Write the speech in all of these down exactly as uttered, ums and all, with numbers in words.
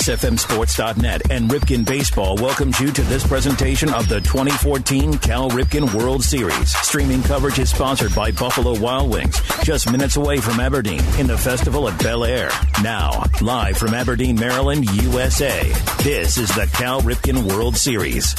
S F M Sports dot net and Ripken Baseball welcomes you to this presentation of the twenty fourteen Cal Ripken World Series. Streaming coverage is sponsored by Buffalo Wild Wings, just minutes away from Aberdeen in the festival at Bel Air. Now, live from Aberdeen, Maryland, U S A, this is the Cal Ripken World Series.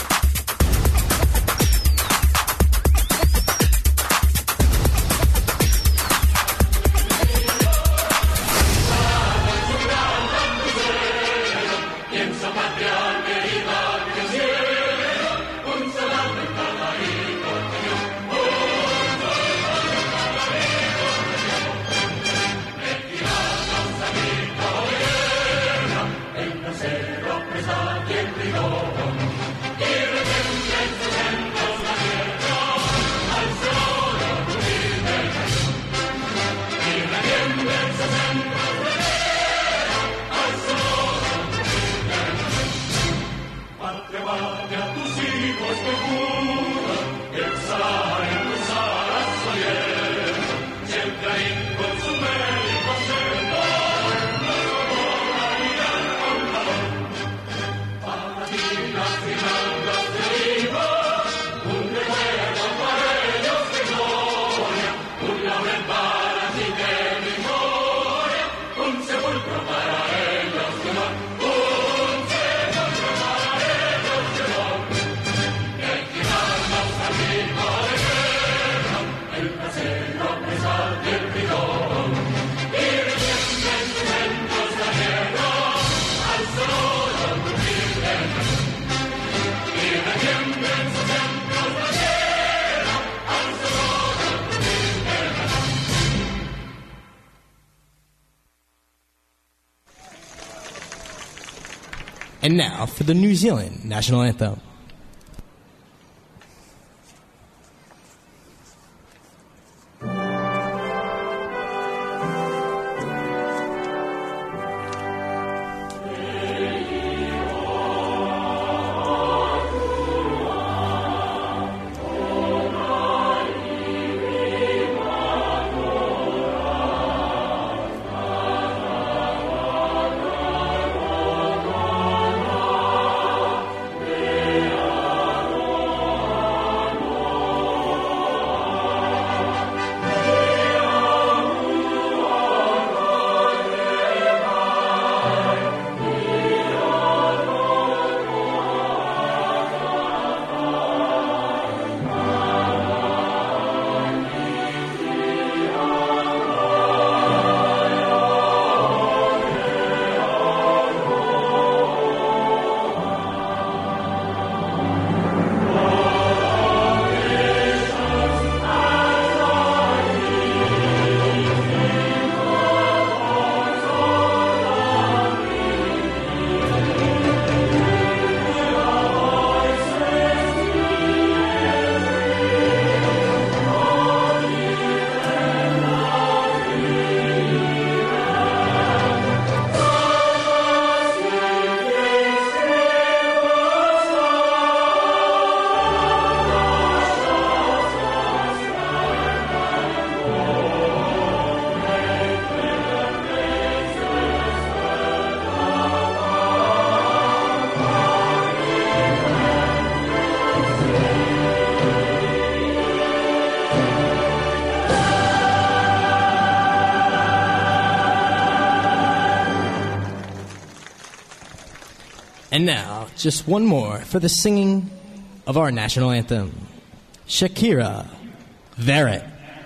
And now for the New Zealand National Anthem. And now, just one more for the singing of our national anthem. Shakira Verrett.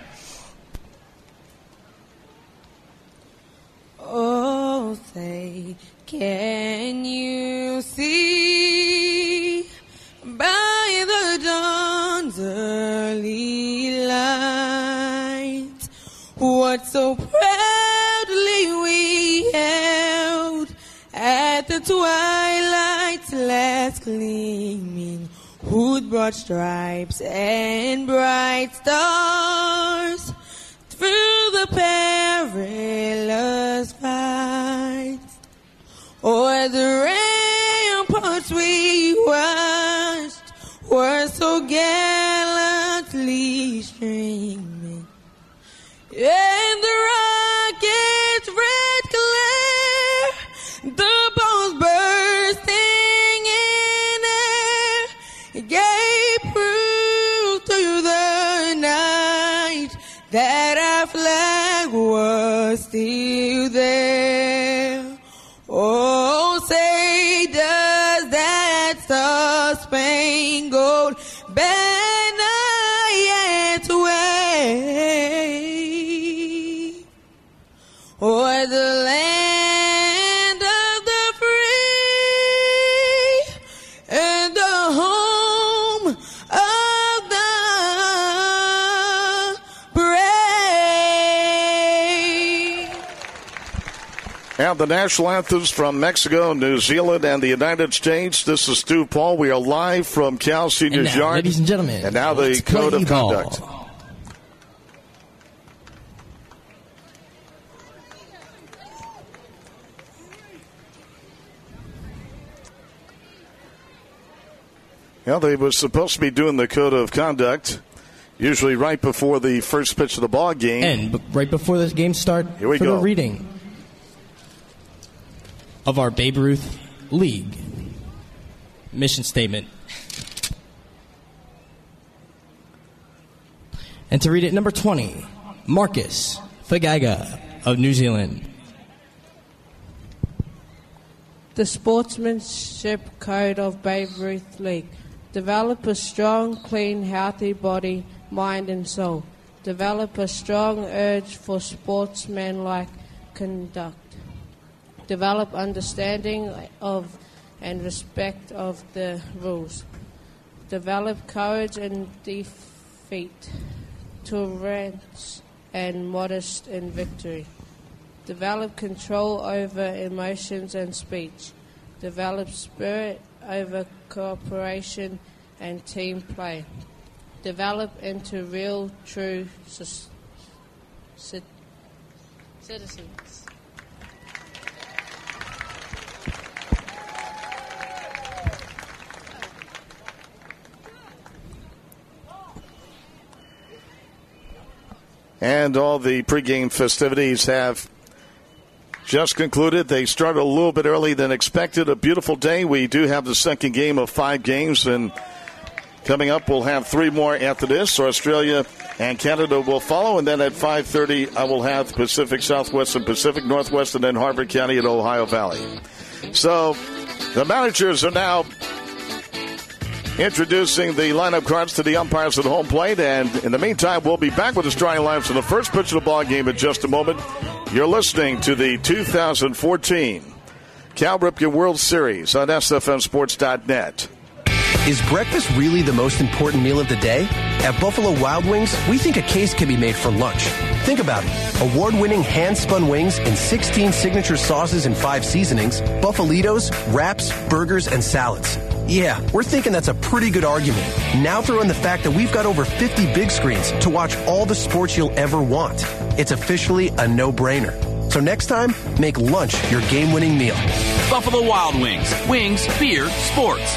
Oh, say, can you see by the dawn's early light what so proudly we held at the twilight's last gleaming, who'd brought stripes and bright stars through the perilous fights, o'er the ramparts we watched were so gallantly streaming, and the rocket's red glare, the bombs burst that our flag was still there. Oh, say does that star-spangled banner yet wave o'er the land of the free and the home of the brave. And the national anthems from Mexico, New Zealand, and the United States. This is Stu Paul. We are live from Cal Senior's now, Yard. ladies and gentlemen, and now the let's code of play ball. conduct. Well, they were supposed to be doing the code of conduct usually right before the first pitch of the ball game. And b- right before the game start, Here we for go. the reading of our Babe Ruth League mission statement. And to read it, number twenty, Marcus Fagaga of New Zealand. The Sportsmanship Code of Babe Ruth League. Develop a strong, clean, healthy body, mind and soul. Develop a strong urge for sportsmanlike conduct. Develop understanding of and respect of the rules. Develop courage in defeat, tolerance and modest in victory. Develop control over emotions and speech. Develop spirit over cooperation and team play. Develop into real, true c- c- citizens. And all the pregame festivities have just concluded. They started a little bit early than expected. A beautiful day. We do have the second game of five games, and coming up we'll have three more after this. Australia and Canada will follow, and then at five thirty I will have Pacific Southwest and Pacific Northwest, and then Harvard County and Ohio Valley. So the managers are now introducing the lineup cards to the umpires at home plate, and in the meantime, we'll be back with the starting lineups in the first pitch of the ball game in just a moment. You're listening to the two thousand fourteen Cal Ripken World Series on S F M Sports dot net. Is breakfast really the most important meal of the day? At Buffalo Wild Wings, we think a case can be made for lunch. Think about it. Award-winning hand-spun wings in sixteen signature sauces and five seasonings, Buffalitos, wraps, burgers, and salads. Yeah, we're thinking that's a pretty good argument. Now throw in the fact that we've got over fifty big screens to watch all the sports you'll ever want. It's officially a no-brainer. So next time, make lunch your game-winning meal. Buffalo Wild Wings. Wings, beer, sports.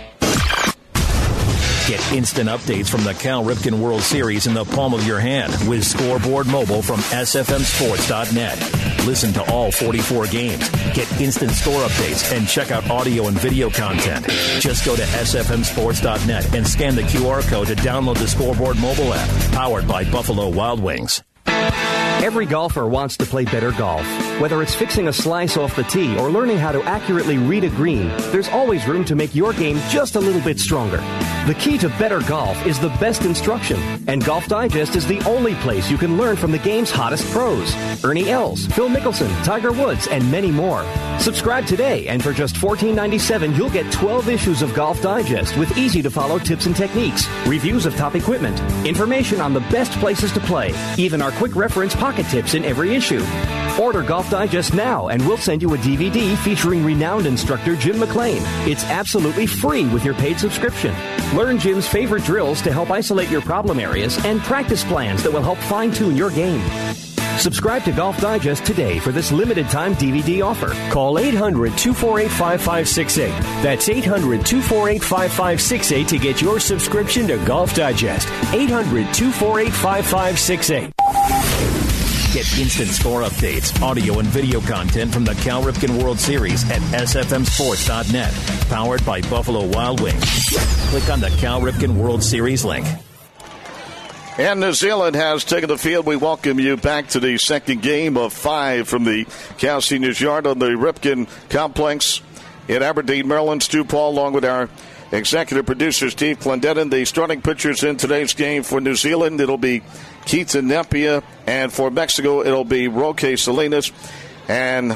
Get instant updates from the Cal Ripken World Series in the palm of your hand with Scoreboard Mobile from S F M Sports dot net. Listen to all forty-four games, get instant score updates, and check out audio and video content. Just go to S F M Sports dot net and scan the Q R code to download the Scoreboard Mobile app, powered by Buffalo Wild Wings. Every golfer wants to play better golf. Whether it's fixing a slice off the tee or learning how to accurately read a green, there's always room to make your game just a little bit stronger. The key to better golf is the best instruction, and Golf Digest is the only place you can learn from the game's hottest pros. Ernie Els, Phil Mickelson, Tiger Woods, and many more. Subscribe today, and for just fourteen ninety-seven, you'll get twelve issues of Golf Digest with easy-to-follow tips and techniques, reviews of top equipment, information on the best places to play, even our quick reference pocket tips in every issue. Order Golf Digest now, and we'll send you a D V D featuring renowned instructor Jim McLean. It's absolutely free with your paid subscription. Learn Jim's favorite drills to help isolate your problem areas and practice plans that will help fine-tune your game. Subscribe to Golf Digest today for this limited-time D V D offer. Call eight hundred, two four eight, five five six eight. That's eight hundred, two four eight, five five six eight to get your subscription to Golf Digest. eight hundred, two four eight, five five six eight. Get instant score updates, audio and video content from the Cal Ripken World Series at S F M Sports dot net, powered by Buffalo Wild Wings. Click on the Cal Ripken World Series link. And New Zealand has taken the field. We welcome you back to the second game of five from the Cal Seniors Yard on the Ripken Complex in Aberdeen, Maryland. Stu Paul, along with our executive producer, Steve Clendenin. The starting pitchers in today's game for New Zealand, it'll be Keaton Nepia. And for Mexico, it'll be Roque Salinas. And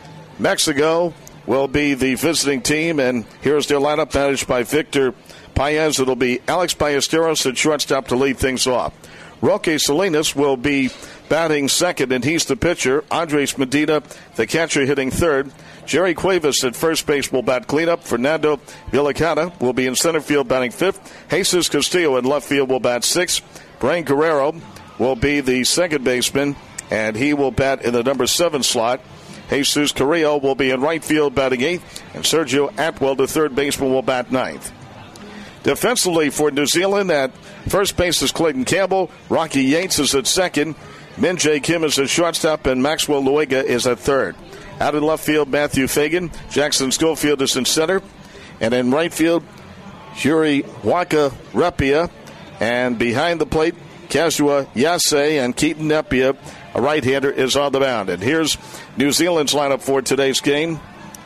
Mexico will be the visiting team. And here's their lineup managed by Victor Paez. It'll be Alex Ballesteros at shortstop to lead things off. Roque Salinas will be batting second, and he's the pitcher. Andres Medina, the catcher, hitting third. Jerry Cuevas at first base will bat cleanup. Fernando Villicana will be in center field batting fifth. Jesus Castillo in left field will bat sixth. Brian Guerrero will be the second baseman, and he will bat in the number seven slot. Jesus Carrillo will be in right field batting eighth, and Sergio Atwell, the third baseman, will bat ninth. Defensively for New Zealand, at first base is Clayton Campbell. Rocky Yates is at second. Min Jae Kim is at shortstop, and Maxwell Luega is at third. Out in left field, Matthew Fagan. Jackson Schofield is in center. And in right field, Yuri Waka Repia. And behind the plate, Kazua Yase and Keaton Nepia, a right-hander, is on the mound. And here's New Zealand's lineup for today's game.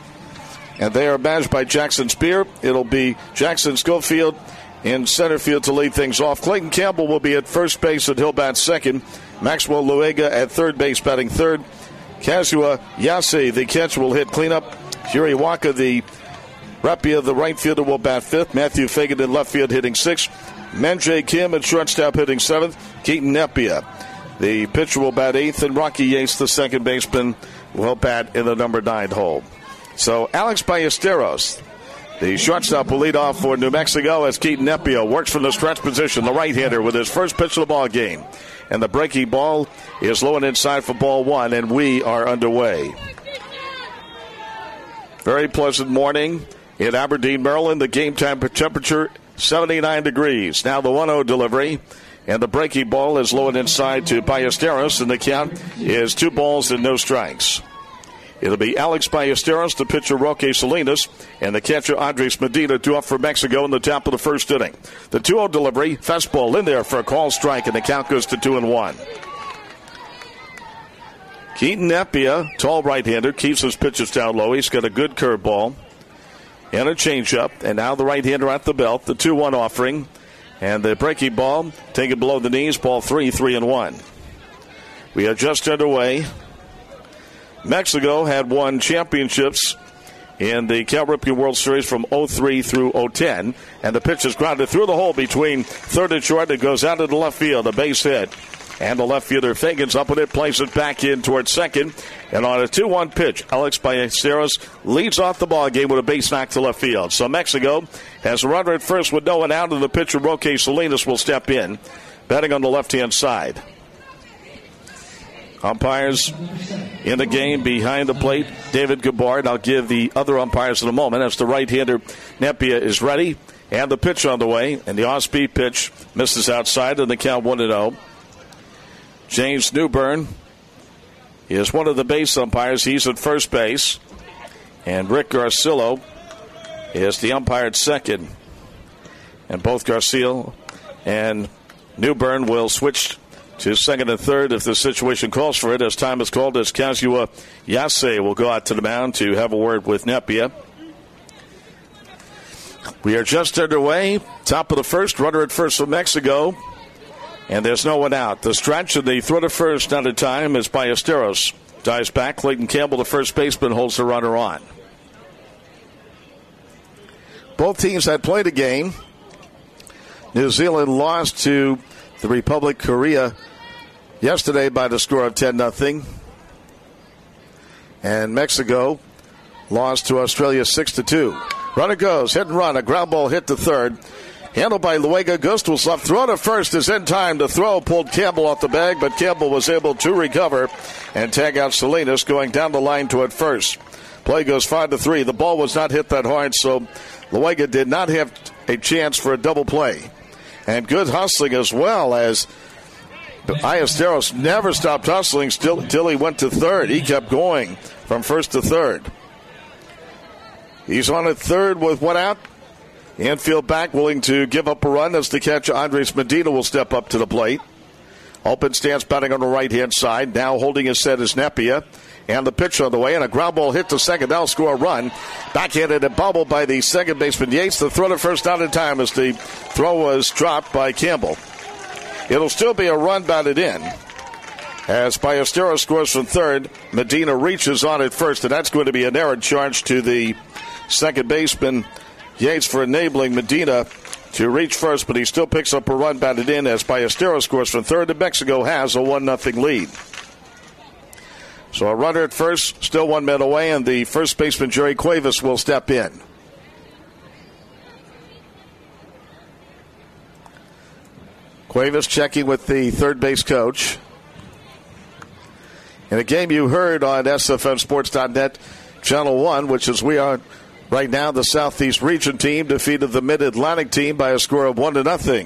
And they are managed by Jackson Spear. It'll be Jackson Schofield in center field to lead things off. Clayton Campbell will be at first base, and he'll bat second. Maxwell Luega at third base, batting third. Kazua Yase, the catcher, will hit cleanup. Yuri Waka, the Rapia, the right fielder, will bat fifth. Matthew Fagan in left field hitting sixth. Min Jae Kim at shortstop hitting seventh. Keaton Nepia, the pitcher, will bat eighth. And Rocky Yates, the second baseman, will bat in the number nine hole. So Alex Ballesteros, the shortstop, will lead off for New Mexico as Keaton Nepia works from the stretch position, the right-hander, with his first pitch of the ball game. And the breaking ball is low and inside for ball one, and we are underway. Very pleasant morning in Aberdeen, Maryland. The game time temperature, seventy-nine degrees. Now the one oh delivery, and the breaking ball is low and inside to Ballesteros, and the count is two balls and no strikes. It'll be Alex Ballesteros, the pitcher Roque Salinas, and the catcher Andres Medina, due up for Mexico in the top of the first inning. The two oh delivery, fastball in there for a call strike, and the count goes to two and one. Keaton Nepia, tall right-hander, keeps his pitches down low. He's got a good curveball and a changeup, and now the right-hander at the belt, the two one offering, and the breaking ball taken below the knees, ball three, three and one. We are just underway. Mexico had won championships in the Cal Ripken World Series from oh three through oh ten. And the pitch is grounded through the hole between third and short. It goes out to the left field, a base hit. And the left fielder Fagan's up with it, plays it back in towards second. And on a two one pitch, Alex Ballesteros leads off the ball game with a base knock to left field. So Mexico has a runner at first with no one out, and the pitcher Roque Salinas will step in, batting on the left-hand side. Umpires in the game behind the plate, David Gabbard. I'll give the other umpires in a moment as the right-hander Nepia is ready. And the pitch on the way, and the off-speed pitch misses outside, and the count one and oh. James Newburn is one of the base umpires. He's at first base. And Rick Garcillo is the umpire at second. And both Garcillo and Newburn will switch to second and third if the situation calls for it, as time is called, as Kazua Yase will go out to the mound to have a word with Nepia. We are just underway. Top of the first, runner at first for Mexico. And there's no one out. The stretch and the throw to first out of time as Ballesteros dives back. Clayton Campbell, the first baseman, holds the runner on. Both teams had played a game. New Zealand lost to the Republic of Korea yesterday by the score of ten nothing. And Mexico lost to Australia six to two. Runner goes, hit and run, a ground ball hit to third. Handled by Luega. Gust was left. Throw to first is in time. The throw pulled Campbell off the bag, but Campbell was able to recover and tag out Salinas, going down the line to at first. Play goes five to three. The ball was not hit that hard, so Luega did not have a chance for a double play. And good hustling as well, as Ballesteros never stopped hustling still until he went to third. He kept going from first to third. He's on at third with one out. Infield back, willing to give up a run as the catcher Andres Medina will step up to the plate. Open stance batting on the right-hand side. Now holding his set is Nepia. And the pitch on the way, and a ground ball hit to second. That'll score a run. Backhanded and bobbled by the second baseman Yates. The throw to first out in time as the throw was dropped by Campbell. It'll still be a run batted in. As Ballesteros scores from third, Medina reaches on at first, and that's going to be an error charge to the second baseman Yates for enabling Medina to reach first, but he still picks up a run batted in as Ballesteros scores from third, and Mexico has a one nothing lead. So a runner at first, still one man away, and the first baseman Jerry Cuevas will step in. Cuevas checking with the third base coach. In a game you heard on S F M Sports dot net, Channel one, which is we are right now, the Southeast Region team defeated the Mid-Atlantic team by a score of one to nothing.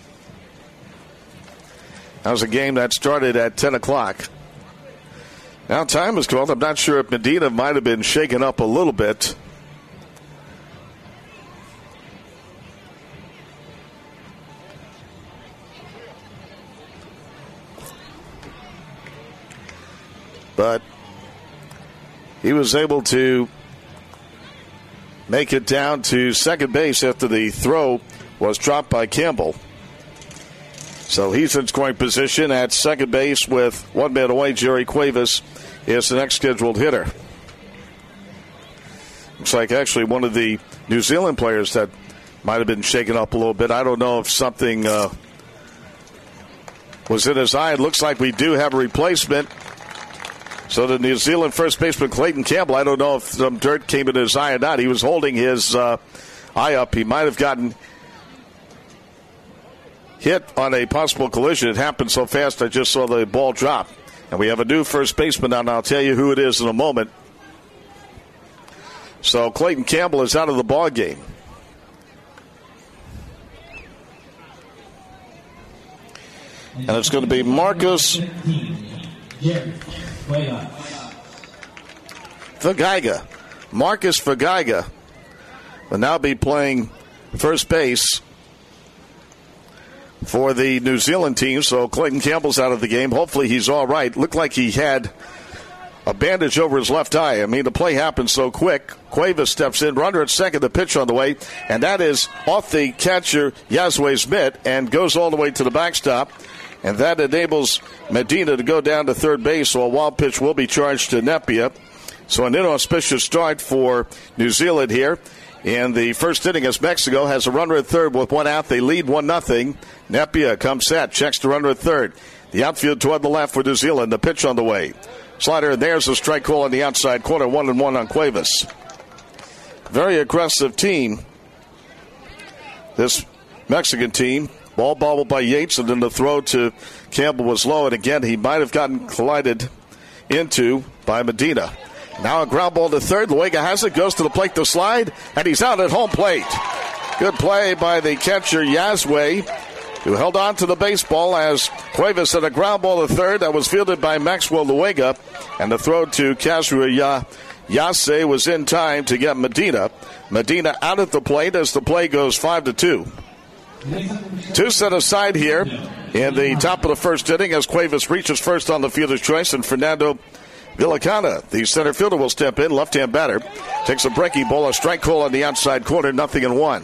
That was a game that started at ten o'clock. Now time is called. I'm not sure if Medina might have been shaken up a little bit. But he was able to make it down to second base after the throw was dropped by Campbell. So he's in scoring position at second base with one man away. Jerry Cuevas is the next scheduled hitter. Looks like actually one of the New Zealand players that might have been shaken up a little bit. I don't know if something uh, was in his eye. It looks like we do have a replacement. So the New Zealand first baseman Clayton Campbell, I don't know if some dirt came in his eye or not. He was holding his uh, eye up. He might have gotten hit on a possible collision. It happened so fast I just saw the ball drop. And we have a new first baseman now, and I'll tell you who it is in a moment. So Clayton Campbell is out of the ball game. And it's going to be Marcus Fagaiga. Marcus Fagaiga will now be playing first base for the New Zealand team. So Clayton Campbell's out of the game. Hopefully he's all right. Looked like he had a bandage over his left eye. I mean, the play happened so quick. Cuevas steps in, runner at second, the pitch on the way, and that is off the catcher Yazway's mitt and goes all the way to the backstop. And that enables Medina to go down to third base, so a wild pitch will be charged to Nepia. So an inauspicious start for New Zealand here. In the first inning, as Mexico has a runner at third with one out. They lead one nothing. Nepia comes set, checks the runner at third. The outfield toward the left for New Zealand. The pitch on the way. Slider, and there's a strike call on the outside corner. One and one on Cuevas. Very aggressive team, this Mexican team. Ball bobbled by Yates, and then the throw to Campbell was low. And again, he might have gotten collided into by Medina. Now a ground ball to third. Luega has it, goes to the plate to slide, and he's out at home plate. Good play by the catcher Yazway, who held on to the baseball as Cuevas had a ground ball to third that was fielded by Maxwell Luega, and the throw to Kazura Yase was in time to get Medina. Medina out at the plate as the play goes five to two. Two set aside here in the top of the first inning as Cuevas reaches first on the fielder's choice, and Fernando Villicana, the center fielder, will step in. Left-hand batter takes a breaking ball, a strike call on the outside corner, nothing in one.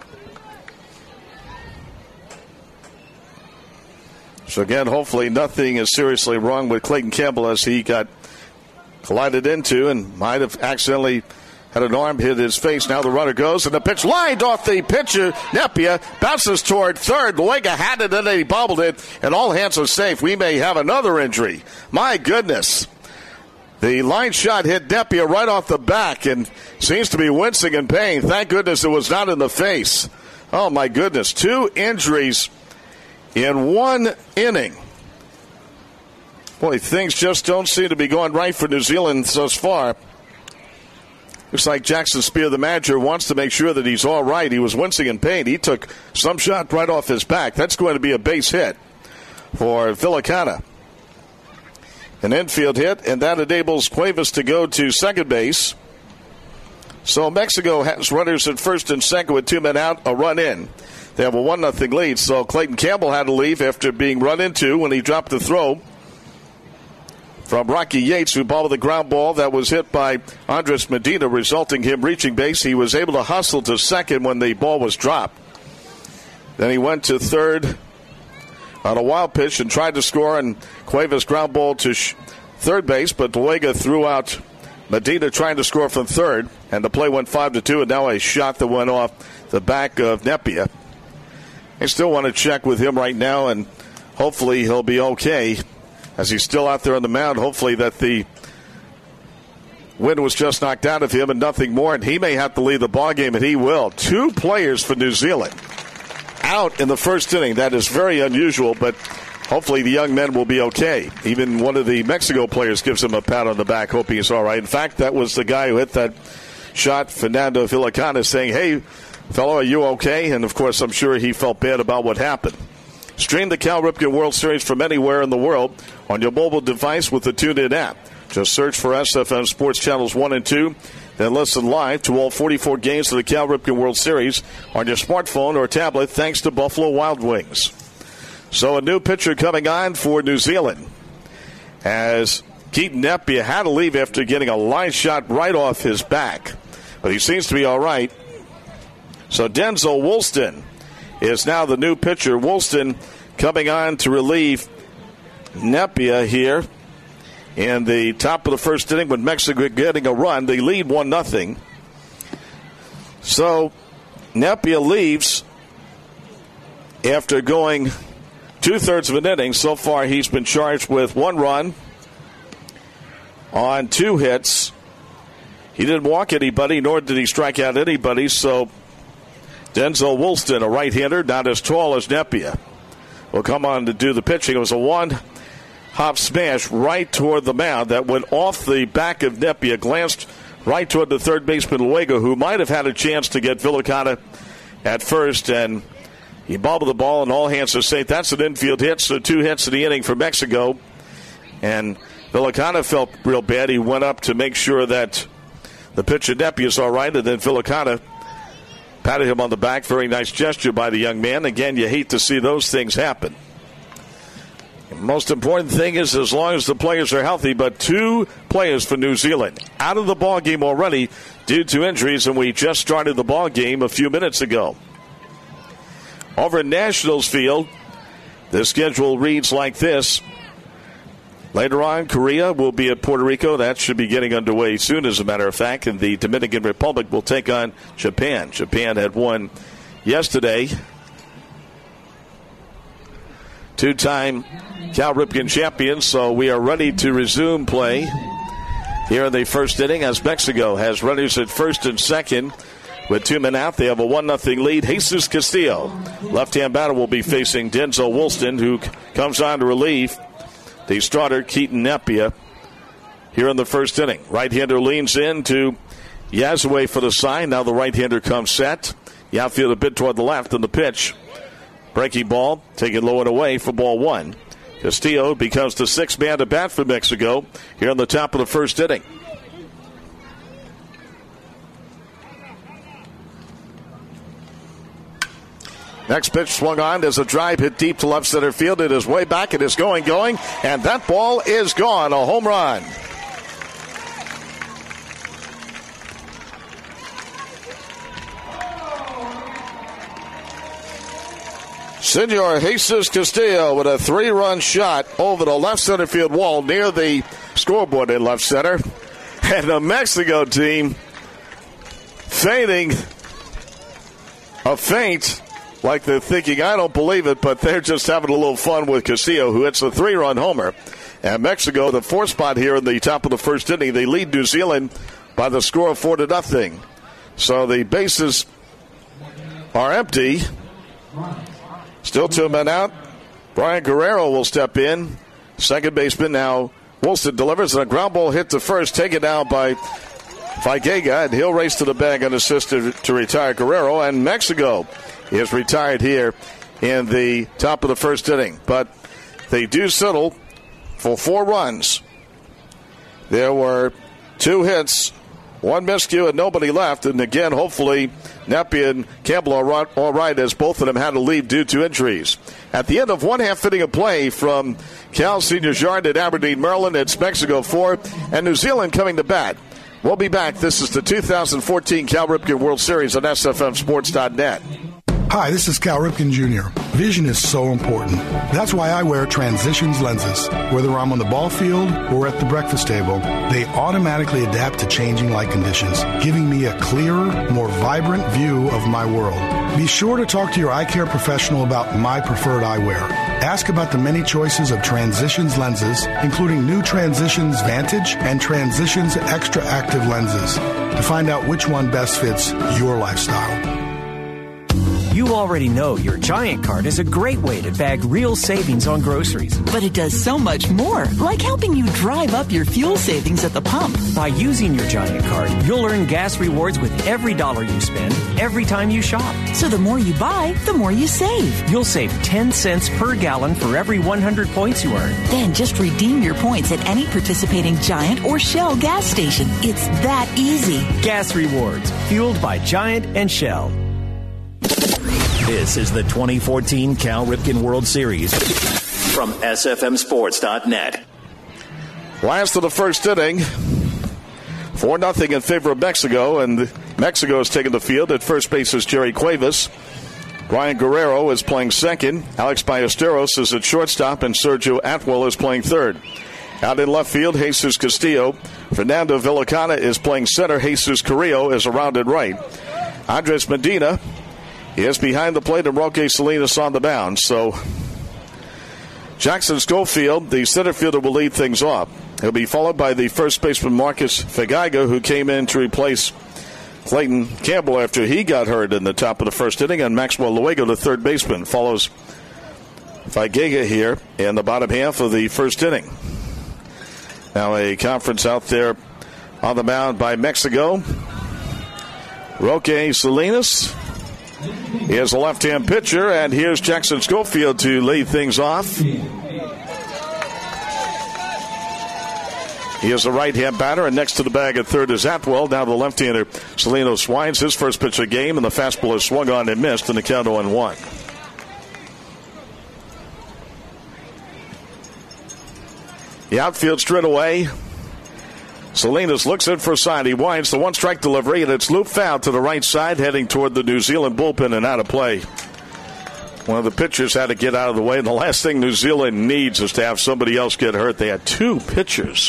So again, hopefully nothing is seriously wrong with Clayton Campbell as he got collided into and might have accidentally had an arm hit his face. Now the runner goes, and the pitch lined off the pitcher. Nepia bounces toward third. Luega had it, and then he bobbled it, and all hands are safe. We may have another injury. My goodness. The line shot hit Nepia right off the back and seems to be wincing in pain. Thank goodness it was not in the face. Oh, my goodness. Two injuries in one inning. Boy, things just don't seem to be going right for New Zealand thus far. Looks like Jackson Spear, the manager, wants to make sure that he's all right. He was wincing in pain. He took some shot right off his back. That's going to be a base hit for Villicana. An infield hit, and that enables Cuevas to go to second base. So Mexico has runners at first and second with two men out, a run in. They have a one nothing lead, so Clayton Campbell had to leave after being run into when he dropped the throw from Rocky Yates, who bobbled the ground ball that was hit by Andres Medina, resulting him reaching base. He was able to hustle to second when the ball was dropped. Then he went to third on a wild pitch and tried to score, and Cuevas ground ball to sh- third base, but Luega threw out Medina trying to score from third, and the play went five to two, and now a shot that went off the back of Nepia. I still want to check with him right now, and hopefully he'll be okay as he's still out there on the mound. Hopefully that the wind was just knocked out of him and nothing more, and he may have to lead the ballgame, and he will. Two players for New Zealand out in the first inning. That is very unusual, but hopefully the young men will be okay. Even one of the Mexico players gives him a pat on the back, hoping he's all right. In fact, that was the guy who hit that shot, Fernando Villicana, saying, "Hey, fellow, are you okay?" And, of course, I'm sure he felt bad about what happened. Stream the Cal Ripken World Series from anywhere in the world on your mobile device with the TuneIn app. Just search for S F N Sports Channels one and two, then listen live to all forty-four games of the Cal Ripken World Series on your smartphone or tablet thanks to Buffalo Wild Wings. So a new pitcher coming on for New Zealand as Keaton Nepia had to leave after getting a line shot right off his back. But he seems to be all right. So Denzel Woolston is now the new pitcher. Woolston coming on to relieve Nepia here in the top of the first inning with Mexico getting a run. They lead one nothing. So Nepia leaves after going two-thirds of an inning. So far he's been charged with one run on two hits. He didn't walk anybody, nor did he strike out anybody, so Denzel Woolston, a right-hander, not as tall as Nepia, will come on to do the pitching. It was a one-hop smash right toward the mound that went off the back of Nepia, glanced right toward the third baseman Luega, who might have had a chance to get Villicana at first, and he bobbled the ball, and all hands are safe. That's an infield hit, so two hits in the inning for Mexico. And Villicana felt real bad. He went up to make sure that the pitcher Nepia is all right, and then Villicana patted him on the back. Very nice gesture by the young man. Again, you hate to see those things happen. The most important thing is as long as the players are healthy, but two players for New Zealand out of the ball game already due to injuries, and we just started the ball game a few minutes ago. Over at Nationals Field, the schedule reads like this. Later on, Korea will be at Puerto Rico. That should be getting underway soon, as a matter of fact. And the Dominican Republic will take on Japan. Japan had won yesterday. Two-time Cal Ripken champions. So we are ready to resume play here in the first inning as Mexico has runners at first and second. With two men out, they have a one nothing lead. Jesus Castillo, left-hand batter, will be facing Denzel Woolston, who comes on to relieve the starter, Keaton Nepia, here in the first inning. Right-hander leans in to Yazaway for the sign. Now the right-hander comes set. The outfield a bit toward the left on the pitch. Breaking ball, taken low and away for ball one. Castillo becomes the sixth man to bat for Mexico here on the top of the first inning. Next pitch swung on. There's a drive hit deep to left center field. It is way back. It is going, going. And that ball is gone. A home run. Senor Jesus Castillo with a three-run shot over the left center field wall near the scoreboard in left center. And the Mexico team feigning a feint. Like they're thinking, I don't believe it, but they're just having a little fun with Castillo, who hits a three-run homer. And Mexico, the fourth spot here in the top of the first inning, they lead New Zealand by the score of four to nothing. So the bases are empty. Still two men out. Brian Guerrero will step in. Second baseman now. Woolston delivers, and a ground ball hit to first, taken down by Figueiredo, and he'll race to the bag and assist to, to retire Guerrero. And Mexico is retired here in the top of the first inning. But they do settle for four runs. There were two hits One miscue and nobody left. And again, hopefully, Neppia and Campbell are all right, as both of them had to leave due to injuries. At the end of one half inning of play from Cal Seniors Yard at Aberdeen, Maryland, it's Mexico four and New Zealand coming to bat. We'll be back. This is the two thousand fourteen Cal Ripken World Series on S F M Sports dot net. Hi, this is Cal Ripken Junior Vision is so important. That's why I wear Transitions lenses. Whether I'm on the ball field or at the breakfast table, they automatically adapt to changing light conditions, giving me a clearer, more vibrant view of my world. Be sure to talk to your eye care professional about my preferred eyewear. Ask about the many choices of Transitions lenses, including new Transitions Vantage and Transitions Extra Active lenses, to find out which one best fits your lifestyle. You already know your Giant Card is a great way to bag real savings on groceries. But it does so much more, like helping you drive up your fuel savings at the pump. By using your Giant Card, you'll earn gas rewards with every dollar you spend, every time you shop. So the more you buy, the more you save. You'll save ten cents per gallon for every one hundred points you earn. Then just redeem your points at any participating Giant or Shell gas station. It's that easy. Gas rewards, fueled by Giant and Shell. This is the twenty fourteen Cal Ripken World Series from S F M Sports dot net. Last of the first inning, four nothing in favor of Mexico, and Mexico is taking the field. At first base is Jerry Cuevas. Brian Guerrero is playing second. Alex Ballesteros is at shortstop, and Sergio Atwell is playing third. Out in left field, Jesus Castillo. Fernando Villicana is playing center. Jesus Carrillo is around at right. Andres Medina is behind the plate, and Roque Salinas on the mound. So Jackson Schofield, the center fielder, will lead things off. He'll be followed by the first baseman Marcus Fagaiga, who came in to replace Clayton Campbell after he got hurt in the top of the first inning, and Maxwell Luego, the third baseman, follows Fagaiga here in the bottom half of the first inning. Now a conference out there on the mound by Mexico. Roque Salinas is a left-hand pitcher, and here's Jackson Schofield to lead things off. He is a right-hand batter, and next to the bag at third is Atwell. Now the left-hander Salinas winds his first pitch of the game, and the fastball is swung on and missed, and the count oh one. The outfield straight away. Salinas looks in for a side. He winds the one-strike delivery, and it's looped foul to the right side, heading toward the New Zealand bullpen and out of play. One of the pitchers had to get out of the way, and the last thing New Zealand needs is to have somebody else get hurt. They had two pitchers,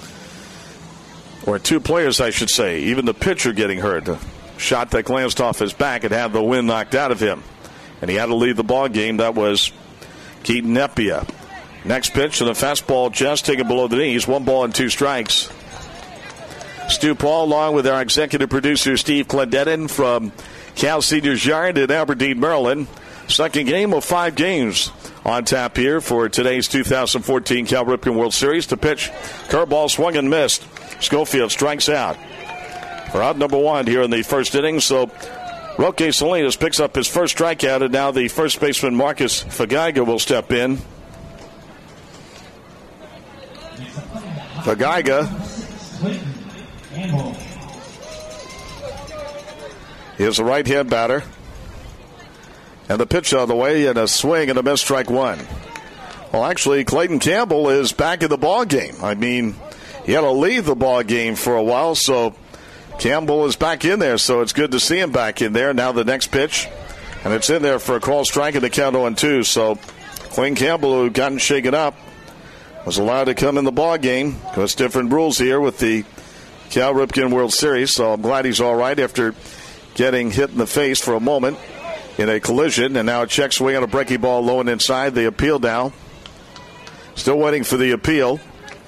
or two players, I should say. Even the pitcher getting hurt. A shot that glanced off his back and had the wind knocked out of him, and he had to leave the ball game. That was Keaton Neppia. Next pitch, and a fastball just taken below the knees. One ball and two strikes. Stu Paul, along with our executive producer Steve Clendenin from Cal Seniors Yard in Aberdeen, Maryland. Second game of five games on tap here for today's two thousand fourteen Cal Ripken World Series. To pitch, curveball swung and missed. Schofield strikes out for out number one here in the first inning. So Roque Salinas picks up his first strikeout, and now the first baseman Marcus Fagaiga will step in. Fagaiga is a right-hand batter. And the pitch on the way, and a swing and a miss, strike one. Well, actually, Clayton Campbell is back in the ball game. I mean, he had to leave the ball game for a while, so Campbell is back in there, so it's good to see him back in there. Now the next pitch, and it's in there for a call strike and the count oh two. So Clayton Campbell, who gotten shaken up, was allowed to come in the ball game. There's different rules here with the Cal Ripken World Series, so I'm glad he's all right after getting hit in the face for a moment in a collision. And now a check swing on a breaking ball low and inside. The appeal now. Still waiting for the appeal.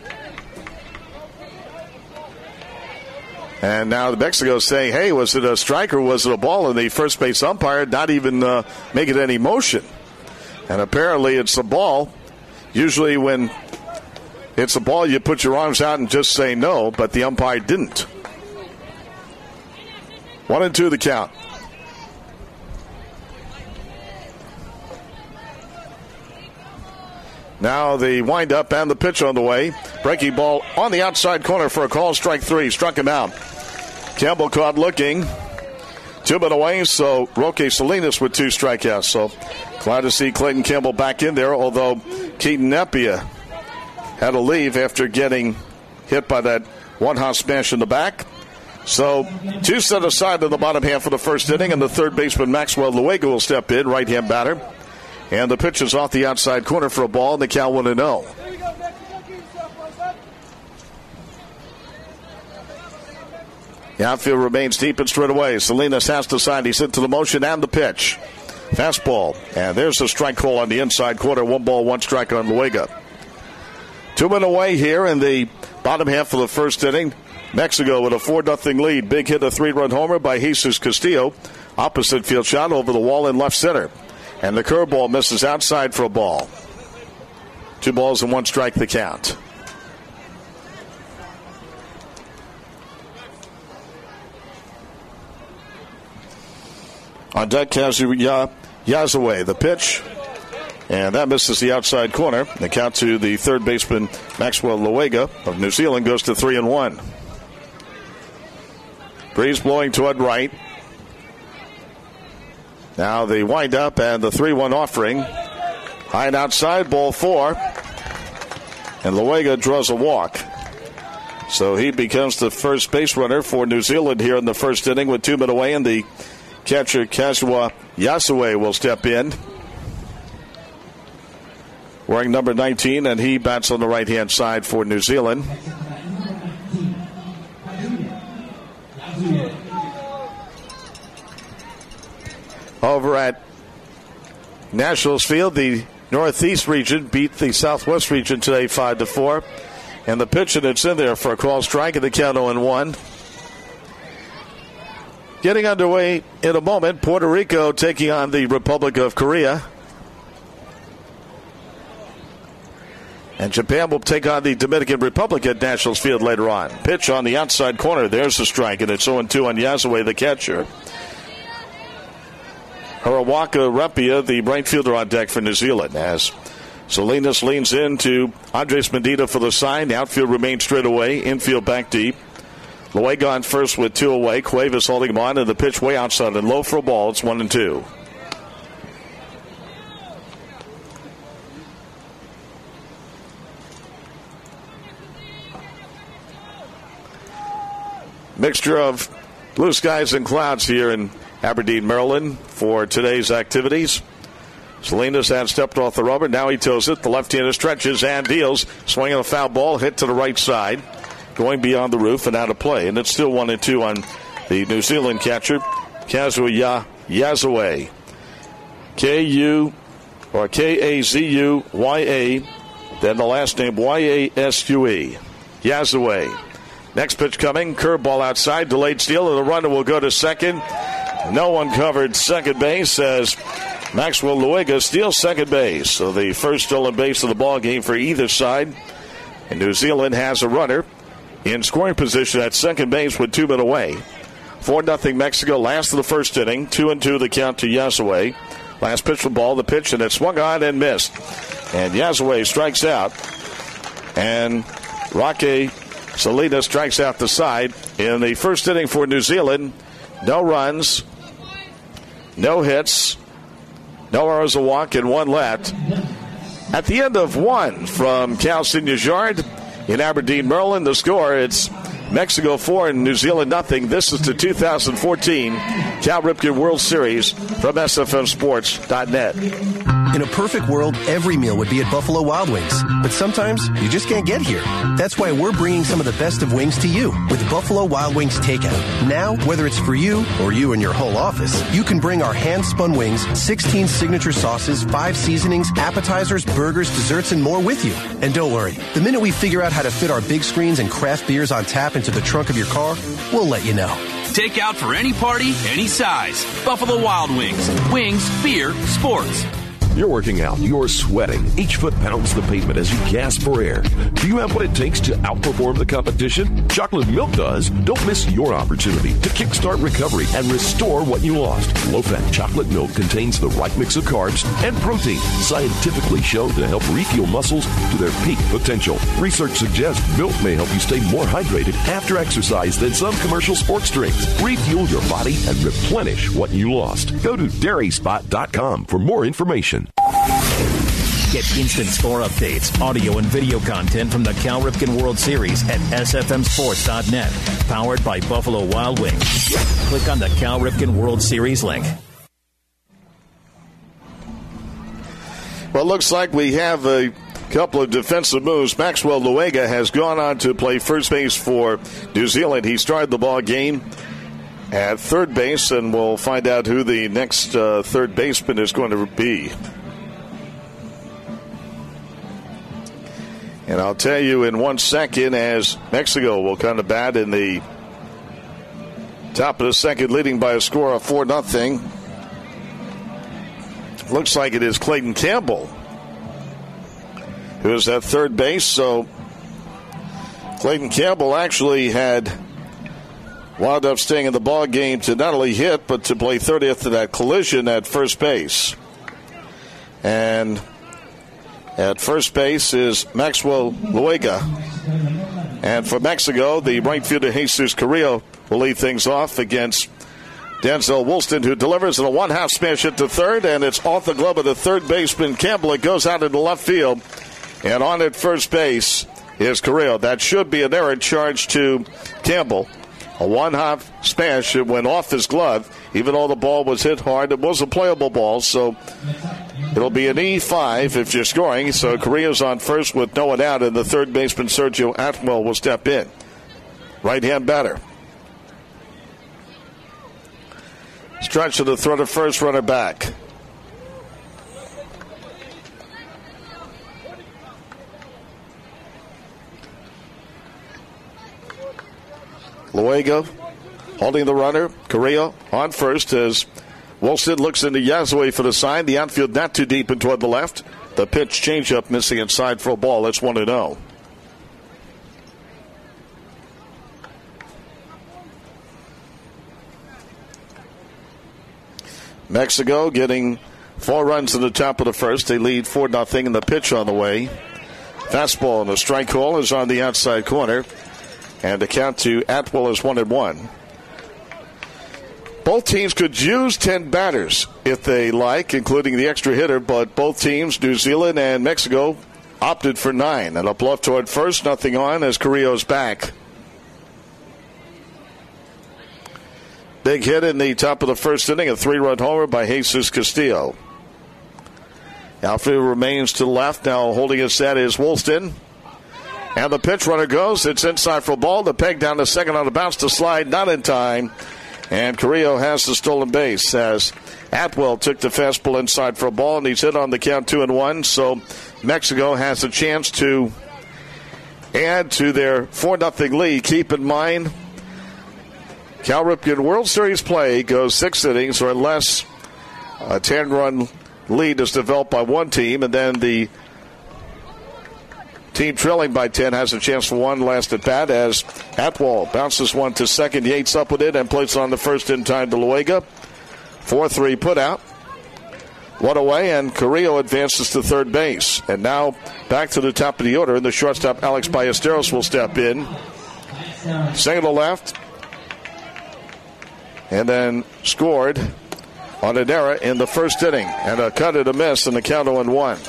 And now the Mexico saying, hey, was it a strike or was it a ball? And the first base umpire not even uh, making any motion. And apparently it's a ball. Usually when it's a ball, you put your arms out and just say no, but the umpire didn't. One and two the count. Now the windup and the pitch on the way. Breaking ball on the outside corner for a call, strike three. Struck him out. Campbell caught looking. Two men away, so Roque Salinas with two strikeouts. So glad to see Clayton Campbell back in there, although Keaton Nepia had to leave after getting hit by that one-hop smash in the back. So two set aside in the bottom half of the first inning, and the third baseman Maxwell Luega will step in, right-hand batter. And the pitch is off the outside corner for a ball, and the count one and oh. The outfield remains deep and straight away. Salinas has to side. He's into the motion and the pitch. Fastball. And there's the strike call on the inside corner. One ball, one strike on Luega. Two men away here in the bottom half of the first inning. Mexico with a four nothing lead. Big hit, a three-run homer by Jesus Castillo. Opposite field shot over the wall in left center. And the curveball misses outside for a ball. Two balls and one strike the count. On deck, Kazuya Yazaway, the pitch. And that misses the outside corner. The count to the third baseman, Maxwell Luega of New Zealand, goes to three and one. Breeze blowing toward right. Now the windup and the three one offering. High and outside, ball four. And Luega draws a walk. So he becomes the first base runner for New Zealand here in the first inning with two men away, and the catcher Kazuya Yasue will step in, wearing number nineteen, and he bats on the right-hand side for New Zealand. Over at Nationals Field, the Northeast region beat the Southwest region today five to four. And the pitch, and it's in there for a call strike, and the count oh and one. Getting underway in a moment, Puerto Rico taking on the Republic of Korea. And Japan will take on the Dominican Republic at Nationals Field later on. Pitch on the outside corner. There's the strike, and it's oh and two on Yazaway, the catcher. Harawaka Rempia, the right fielder, on deck for New Zealand, as Salinas leans into Andres Medina for the sign. The outfield remains straight away. Infield back deep. Luega on first with two away. Cuevas holding him on, and the pitch way outside and low for a ball. It's one and two. Mixture of blue skies and clouds here in Aberdeen, Maryland for today's activities. Salinas had stepped off the rubber. Now he toes it. The left-hander stretches and deals. Swinging a foul ball, hit to the right side. Going beyond the roof and out of play. And it's still one and two on the New Zealand catcher, Kazuya Yazaway. K U or K A Z U Y A. Then the last name Y A S U E. Yazaway. Next pitch coming. Curveball outside. Delayed steal, and the runner will go to second. No one covered second base as Maxwell Luega steals second base. So the first stolen base of the ball game for either side. And New Zealand has a runner in scoring position at second base with two men away. four nothing Mexico, last of the first inning. Two and two the count to Yazaway. Last pitch for ball, the pitch, and it swung on and missed. And Yazaway strikes out. And Roque Salinas strikes out the side. In the first inning for New Zealand, no runs, no hits, no errors, a walk, and one left. At the end of one from Cal Senior's Yard in Aberdeen, Maryland, the score, it's Mexico four and New Zealand nothing. This is the two thousand fourteen Cal Ripken World Series from S F M Sports dot net. In a perfect world, every meal would be at Buffalo Wild Wings. But sometimes you just can't get here. That's why we're bringing some of the best of wings to you with Buffalo Wild Wings Takeout. Now, whether it's for you or you and your whole office, you can bring our hand-spun wings, sixteen signature sauces, five seasonings, appetizers, burgers, desserts, and more with you. And don't worry, the minute we figure out how to fit our big screens and craft beers on tap into the trunk of your car, we'll let you know. Take out for any party, any size. Buffalo Wild Wings. Wings, beer, sports. You're working out. You're sweating. Each foot pounds the pavement as you gasp for air. Do you have what it takes to outperform the competition? Chocolate Milk does. Don't miss your opportunity to kickstart recovery and restore what you lost. Low-fat chocolate milk contains the right mix of carbs and protein, scientifically shown to help refuel muscles to their peak potential. Research suggests milk may help you stay more hydrated after exercise than some commercial sports drinks. Refuel your body and replenish what you lost. Go to dairy spot dot com for more information. Get instant score updates, audio and video content from the Cal Ripken World Series at S F M sports dot net. Powered by Buffalo Wild Wings. Click on the Cal Ripken World Series link. Well, it looks like we have a couple of defensive moves. Maxwell Luega has gone on to play first base for New Zealand. He started the ball game at third base, and we'll find out who the next uh, third baseman is going to be. And I'll tell you in one second as Mexico will come to bat in the top of the second, leading by a score of four nothing. Looks like it is Clayton Campbell who is at third base. So Clayton Campbell actually had wound up staying in the ball game to not only hit, but to play thirtieth to that collision at first base. And at first base is Maxwell Luega. And for Mexico, the right fielder Jesus Carrillo will lead things off against Denzel Woolston, who delivers in a one-half smash hit to third, and it's off the glove of the third baseman Campbell. It goes out into left field, and on at first base is Carrillo. That should be an error charged to Campbell. A one-half smash. It went off his glove. Even though the ball was hit hard, it was a playable ball, so it'll be an E five if you're scoring. So Carrillo's on first with no one out, and the third baseman Sergio Atwell will step in. Right-hand batter. Stretch to the throw to first, runner back. Luega holding the runner. Carrillo on first as Woolston looks into Yazue for the sign. The outfield not too deep and toward the left. The pitch changeup missing inside for a ball. That's one and oh. Mexico getting four runs in the top of the first. They lead four nothing, and the pitch on the way. Fastball and the strike call is on the outside corner. And the count to Atwell is one and one. Both teams could use ten batters if they like, including the extra hitter, but both teams, New Zealand and Mexico, opted for nine. And a bluff toward first, nothing on as Carrillo's back. Big hit in the top of the first inning, a three-run homer by Jesus Castillo. Outfield remains to the left. Now holding his set is Woolston. And the pitch runner goes. It's inside for a ball. The peg down to second on the bounce to slide. Not in time. And Carrillo has the stolen base as Atwell took the fastball inside for a ball, and he's hit on the count two and one. So Mexico has a chance to add to their four nothing lead. Keep in mind, Cal Ripken World Series play goes six innings or less. A ten-run lead is developed by one team, and then the team trailing by ten has a chance for one last at bat as Atwell bounces one to second. Yates up with it and plays it on the first in time to Luega. four three put out. One away, and Carrillo advances to third base. And now back to the top of the order, and the shortstop Alex Ballesteros will step in. Single to left. And then scored on an error in the first inning. And a cut and a miss, and the count oh and one.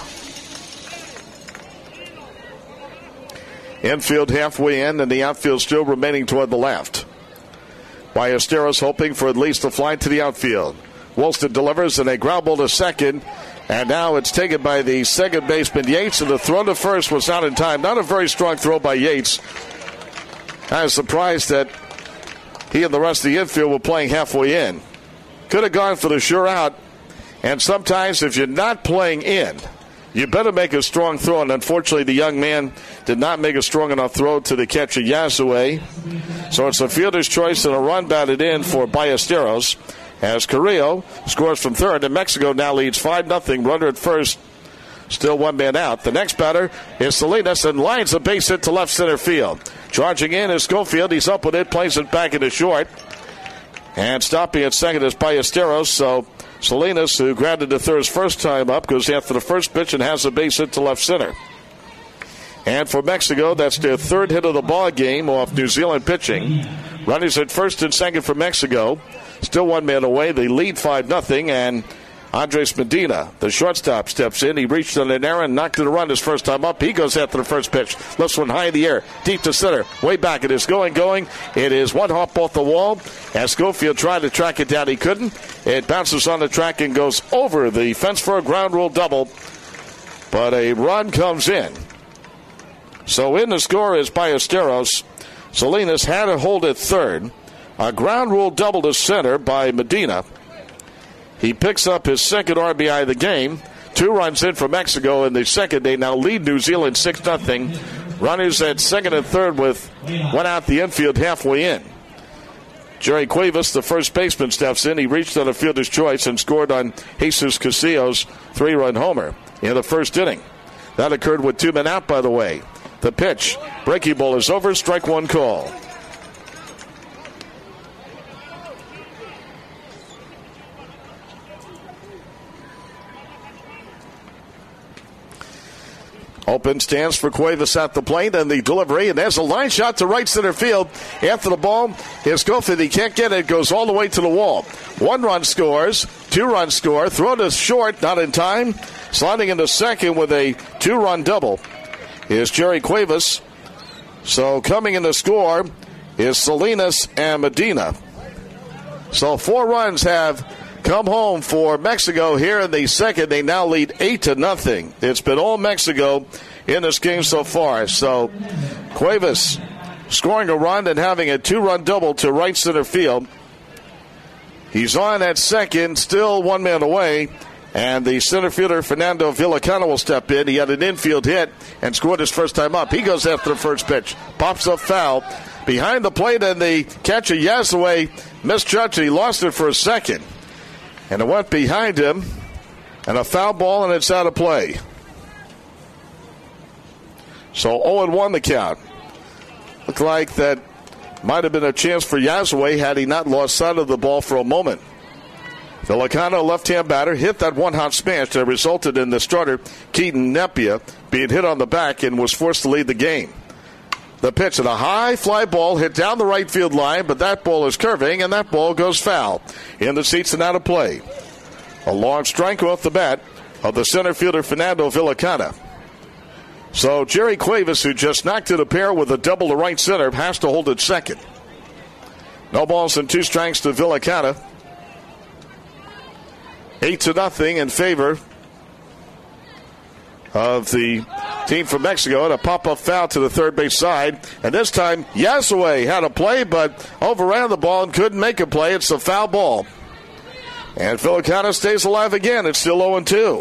Infield halfway in, and the outfield still remaining toward the left. Ballesteros hoping for at least a fly to the outfield. Woolston delivers, and a ground ball to second. And now it's taken by the second baseman, Yates, and the throw to first was not in time. Not a very strong throw by Yates. I was surprised that he and the rest of the infield were playing halfway in. Could have gone for the sure out. And sometimes if you're not playing in, you better make a strong throw, and unfortunately the young man did not make a strong enough throw to the catcher Yazue. So it's a fielder's choice and a run batted in for Ballesteros. as Carrillo scores from third, and Mexico now leads five nothing. Runner at first, still one man out. The next batter is Salinas and lines a base hit to left center field. Charging in is Schofield. He's up with it, plays it back into short. And stopping at second is Ballesteros. So Salinas, who grounded to third his first time up, goes after the first pitch and has a base hit to left center. And for Mexico, that's their third hit of the ball game off New Zealand pitching. Runners at first and second for Mexico. Still one man away. They lead five nothing, and Andres Medina, the shortstop, steps in. He reached on an error and knocked it a run his first time up. He goes after the first pitch. Lifts one high in the air, deep to center. Way back. It is going, going. It is one hop off the wall. As Schofield tried to track it down, he couldn't. It bounces on the track and goes over the fence for a ground rule double. But a run comes in. So in the score is Ballesteros. Salinas had to hold at third. A ground rule double to center by Medina. He picks up his second R B I of the game. Two runs in for Mexico in the second. They now lead New Zealand six nothing. Runners at second and third with one out the infield halfway in. Jerry Cuevas, the first baseman, steps in. He reached on a fielder's choice and scored on Jesus Casillo's three-run homer in the first inning. That occurred with two men out, by the way. The pitch. Breaking ball is over. Strike one call. Open stands for Cuevas at the plate, and the delivery, and there's a line shot to right center field. After the ball is Schofield. He can't get it. It goes all the way to the wall. One run scores, two run score. Throw to short, not in time. Sliding into second with a two-run double is Jerry Cuevas. So coming in to score is Salinas and Medina. So four runs have come home for Mexico here in the second. They now lead eight to nothing. It's been all Mexico in this game so far. So Cuevas scoring a run and having a two-run double to right center field. He's on at second, still one man away. And the center fielder, Fernando Villacana, will step in. He had an infield hit and scored his first time up. He goes after the first pitch. Pops up foul. Behind the plate, and the catcher, Yazaway, misjudged. He lost it for a second. And it went behind him. And a foul ball, and it's out of play. So oh and one the count. Looked like that might have been a chance for Yazaway had he not lost sight of the ball for a moment. Villacana, left-hand batter, hit that one-hop smash that resulted in the starter, Keaton Nepia, being hit on the back and was forced to lead the game. The pitch, and a high fly ball hit down the right field line, but that ball is curving, and that ball goes foul. In the seats and out of play. A long strike off the bat of the center fielder, Fernando Villacana. So Jerry Cuevas, who just knocked it a pair with a double to right center, has to hold it second. No balls and two strikes to Villacana. Eight to nothing in favor of the team from Mexico. And a pop-up foul to the third base side. And this time, Yazaway had a play, but overran the ball and couldn't make a play. It's a foul ball. And Villacana stays alive again. It's still oh and two.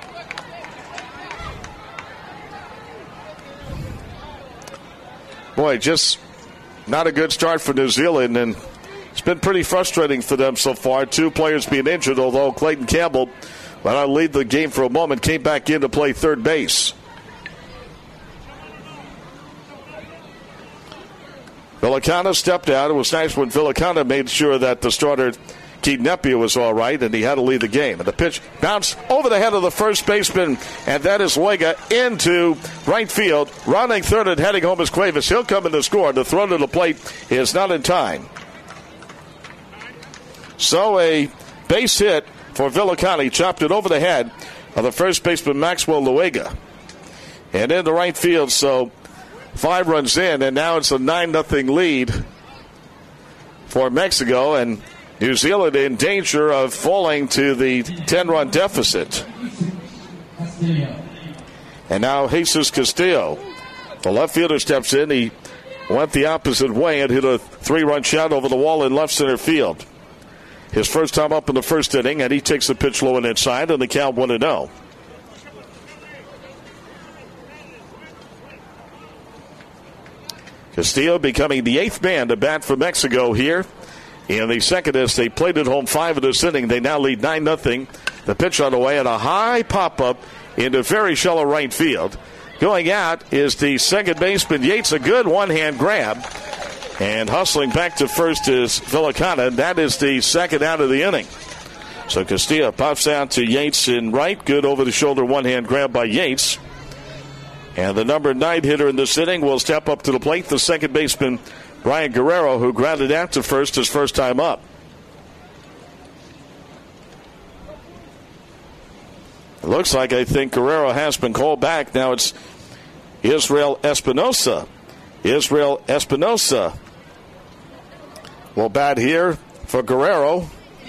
Boy, just not a good start for New Zealand, and it's been pretty frustrating for them so far. Two players being injured, although Clayton Campbell, when I lead the game for a moment, came back in to play third base. Villacana stepped out. It was nice when Villacana made sure that the starter, Keaton Nepia, was all right, and he had to lead the game. And the pitch bounced over the head of the first baseman, and that is Luega into right field. Running third and heading home is Cuevas. He'll come in to score. The throw to the plate is not in time. So a base hit for Villacana. He chopped it over the head of the first baseman, Maxwell Luega. And into right field, so five runs in, and now it's a nine nothing lead for Mexico, and New Zealand in danger of falling to the ten-run deficit. And now Jesus Castillo, the left fielder, steps in. He went the opposite way and hit a three-run shot over the wall in left center field. His first time up in the first inning, and he takes the pitch low and inside, and the count one and oh. Castillo becoming the eighth man to bat for Mexico here in the second as they played at home five in this inning. They now lead nine nothing. The pitch on the way and a high pop-up into very shallow right field. Going out is the second baseman, Yates. A good one-hand grab. And hustling back to first is Villicana. That is the second out of the inning. So Castilla pops out to Yates in right. Good over-the-shoulder one-hand grab by Yates. And the number nine hitter in this inning will step up to the plate, the second baseman, Brian Guerrero, who grounded out to first his first time up. It looks like I think Guerrero has been called back. Now it's Israel Espinosa. Israel Espinosa will bat here for Guerrero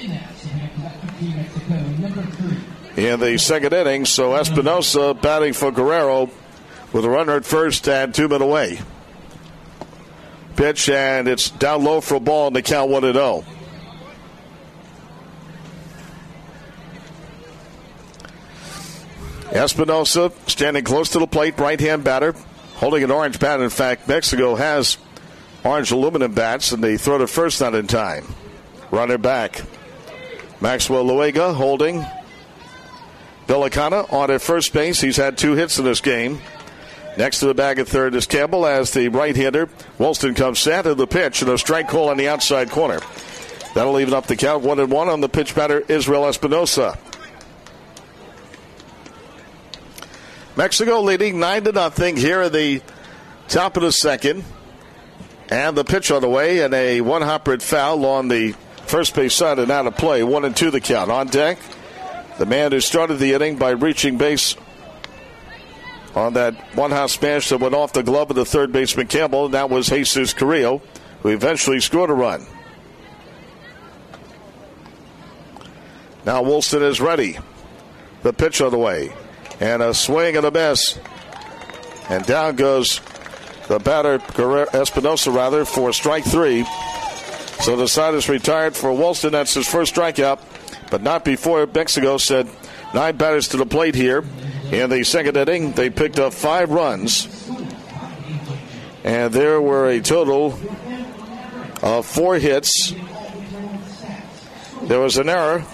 in the second inning. So Espinosa batting for Guerrero with a runner at first and two men away. Pitch, and it's down low for a ball in the count one and oh. Espinosa standing close to the plate, right-hand batter, holding an orange bat. In fact, Mexico has orange aluminum bats, and they throw to first not in time. Runner back. Maxwell Luega holding. Villicana on at first base. He's had two hits in this game. Next to the bag at third is Campbell as the right-hander. Wolston comes set to the pitch and a strike call on the outside corner. That'll even up the count one and one on the pitch batter, Israel Espinosa. Mexico leading nine to nothing here in the top of the second. And the pitch on the way and a one-hopper foul on the first base side and out of play. One and two the count. On deck, the man who started the inning by reaching base on that one-hop smash that went off the glove of the third baseman Campbell. And that was Jesus Carrillo, who eventually scored a run. Now Wolston is ready. The pitch on the way. And a swing and a miss. And down goes the batter, Espinosa, rather, for strike three. So the side is retired for Wolston. That's his first strikeout, but not before Mexico said nine batters to the plate here. In the second inning, they picked up five runs. And there were a total of four hits. There was an error.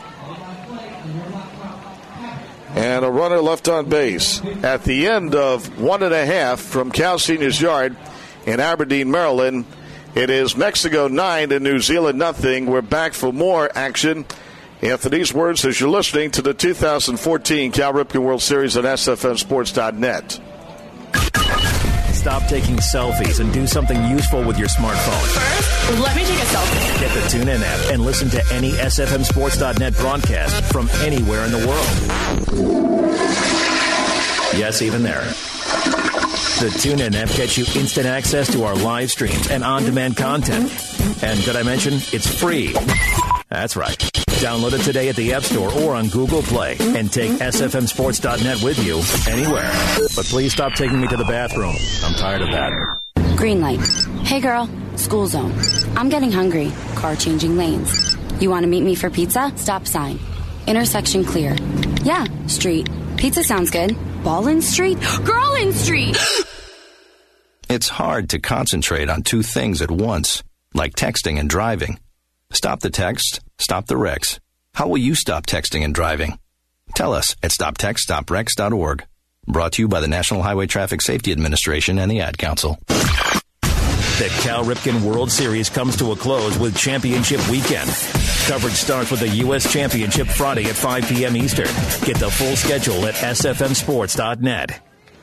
And a runner left on base. At the end of one and a half from Cal Senior's yard in Aberdeen, Maryland, it is Mexico nine and New Zealand nothing. We're back for more action after these words as you're listening to the two thousand fourteen Cal Ripken World Series on S F M Sports dot net. Stop taking selfies and do something useful with your smartphone. First, let me take a selfie. Get the TuneIn app and listen to any S F M Sports dot net broadcast from anywhere in the world. Yes, even there. The TuneIn app gets you instant access to our live streams and on-demand content. And did I mention it's free? That's right. Download it today at the App Store or on Google Play and take S F M Sports dot net with you anywhere. But please stop taking me to the bathroom. I'm tired of that. Green light. Hey, girl. School zone. I'm getting hungry. Car changing lanes. You want to meet me for pizza? Stop sign. Intersection clear. Yeah, street. Pizza sounds good. Ball-in street? Girl-in street! It's hard to concentrate on two things at once, like texting and driving. Stop the text, stop the wrecks. How will you stop texting and driving? Tell us at stop text stop wrecks dot org. Brought to you by the National Highway Traffic Safety Administration and the Ad Council. The Cal Ripken World Series comes to a close with Championship Weekend. Coverage starts with the U S Championship Friday at five p.m. Eastern. Get the full schedule at S F M Sports dot net.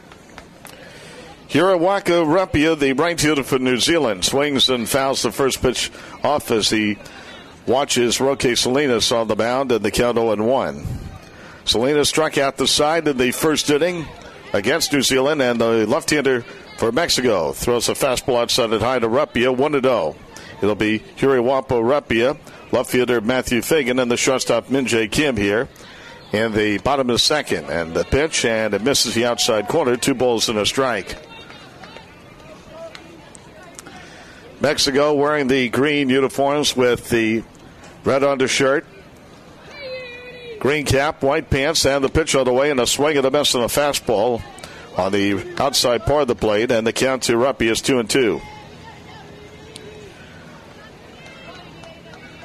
Hirawaka Rapia, the right fielder for New Zealand, swings and fouls the first pitch off as he watches Roque Salinas on the mound, and the count oh and one. Salinas struck out the side in the first inning against New Zealand, and the left-hander for Mexico throws a fastball outside it high to Rapia, one and oh. It'll be Hirawaka Rapia, left fielder Matthew Fagan, and the shortstop Min-Jae Kim here in the bottom of the second. And the pitch, and it misses the outside corner, two balls and a strike. Mexico wearing the green uniforms with the red undershirt, green cap, white pants, and the pitch on the way, and a swing and a miss on a fastball on the outside part of the plate, and the count to Rapia is two and two.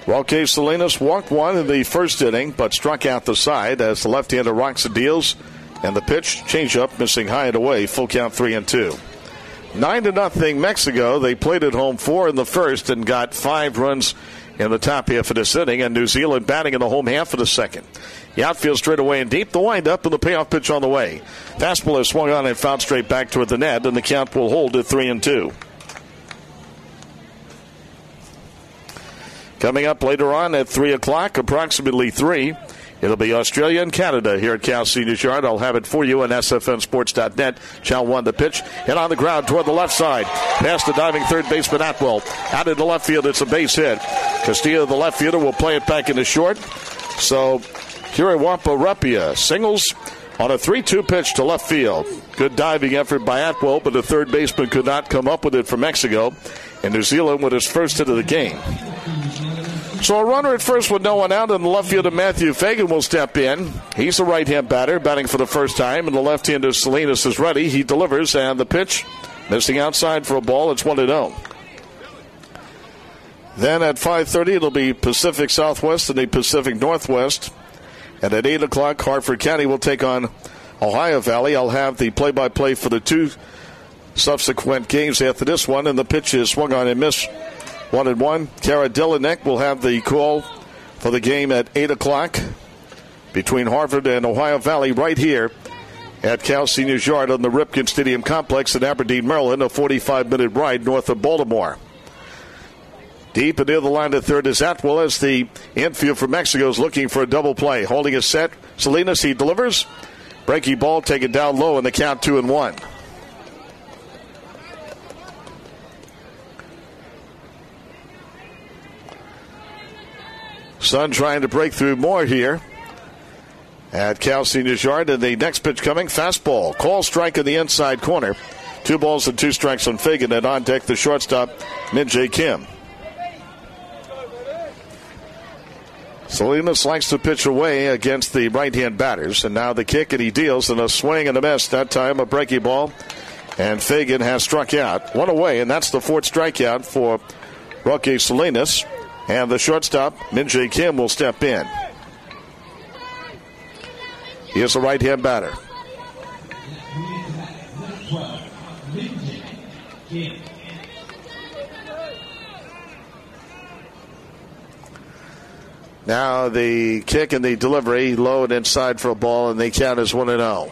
Roque Salinas walked one in the first inning, but struck out the side as the left-hander rocks and deals. And the pitch, changeup, missing high and away. Full count, three and two. Nine to nothing, Mexico. They played at home four in the first and got five runs in the top half of this inning. And New Zealand batting in the home half of the second. The outfield straight away and deep. The windup and the payoff pitch on the way. Fastball is swung on and fouled straight back toward the net, and the count will hold at three and two. Coming up later on at three o'clock, approximately three. It'll be Australia and Canada here at Cal Seniors Yard. I'll have it for you on S F N Sports dot net. Chow won the pitch. Hit on the ground toward the left side. Past the diving third baseman Atwell. Out into left field. It's a base hit. Castillo, the left fielder, will play it back into short. So, Hirawampa Rapia singles on a three two pitch to left field. Good diving effort by Atwell, but the third baseman could not come up with it for Mexico. And New Zealand with his first hit of the game. So a runner at first with no one out, and the left fielder Matthew Fagan will step in. He's the right-hand batter, batting for the first time, and the left-hander Salinas is ready. He delivers, and the pitch missing outside for a ball. It's one and oh. Then at five thirty, it'll be Pacific Southwest and the Pacific Northwest. And at eight o'clock, Hartford County will take on Ohio Valley. I'll have the play-by-play for the two subsequent games after this one, and the pitch is swung on and missed. One and one. Kara Dillenek will have the call for the game at eight o'clock between Harvard and Ohio Valley right here at Cal Seniors Yard on the Ripken Stadium Complex in Aberdeen, Maryland, a forty-five minute ride north of Baltimore. Deep and near the line to third is Atwell as the infield for Mexico is looking for a double play. Holding a set. Salinas, he delivers. Breaking ball taken down low in the count two and one. Sun trying to break through more here at Cal Seniors Yard. And the next pitch coming, fastball. Call strike in the inside corner. Two balls and two strikes on Fagan, and on deck the shortstop, Min-Jae Kim. Salinas likes to pitch away against the right-hand batters. And now the kick, and he deals, and a swing and a miss. That time a breaking ball. And Fagan has struck out. One away, and that's the fourth strikeout for Roque Salinas. And the shortstop, Min-Jae Kim, will step in. He is a right-hand batter. Now the kick and the delivery, low and inside for a ball, and they count as one and oh.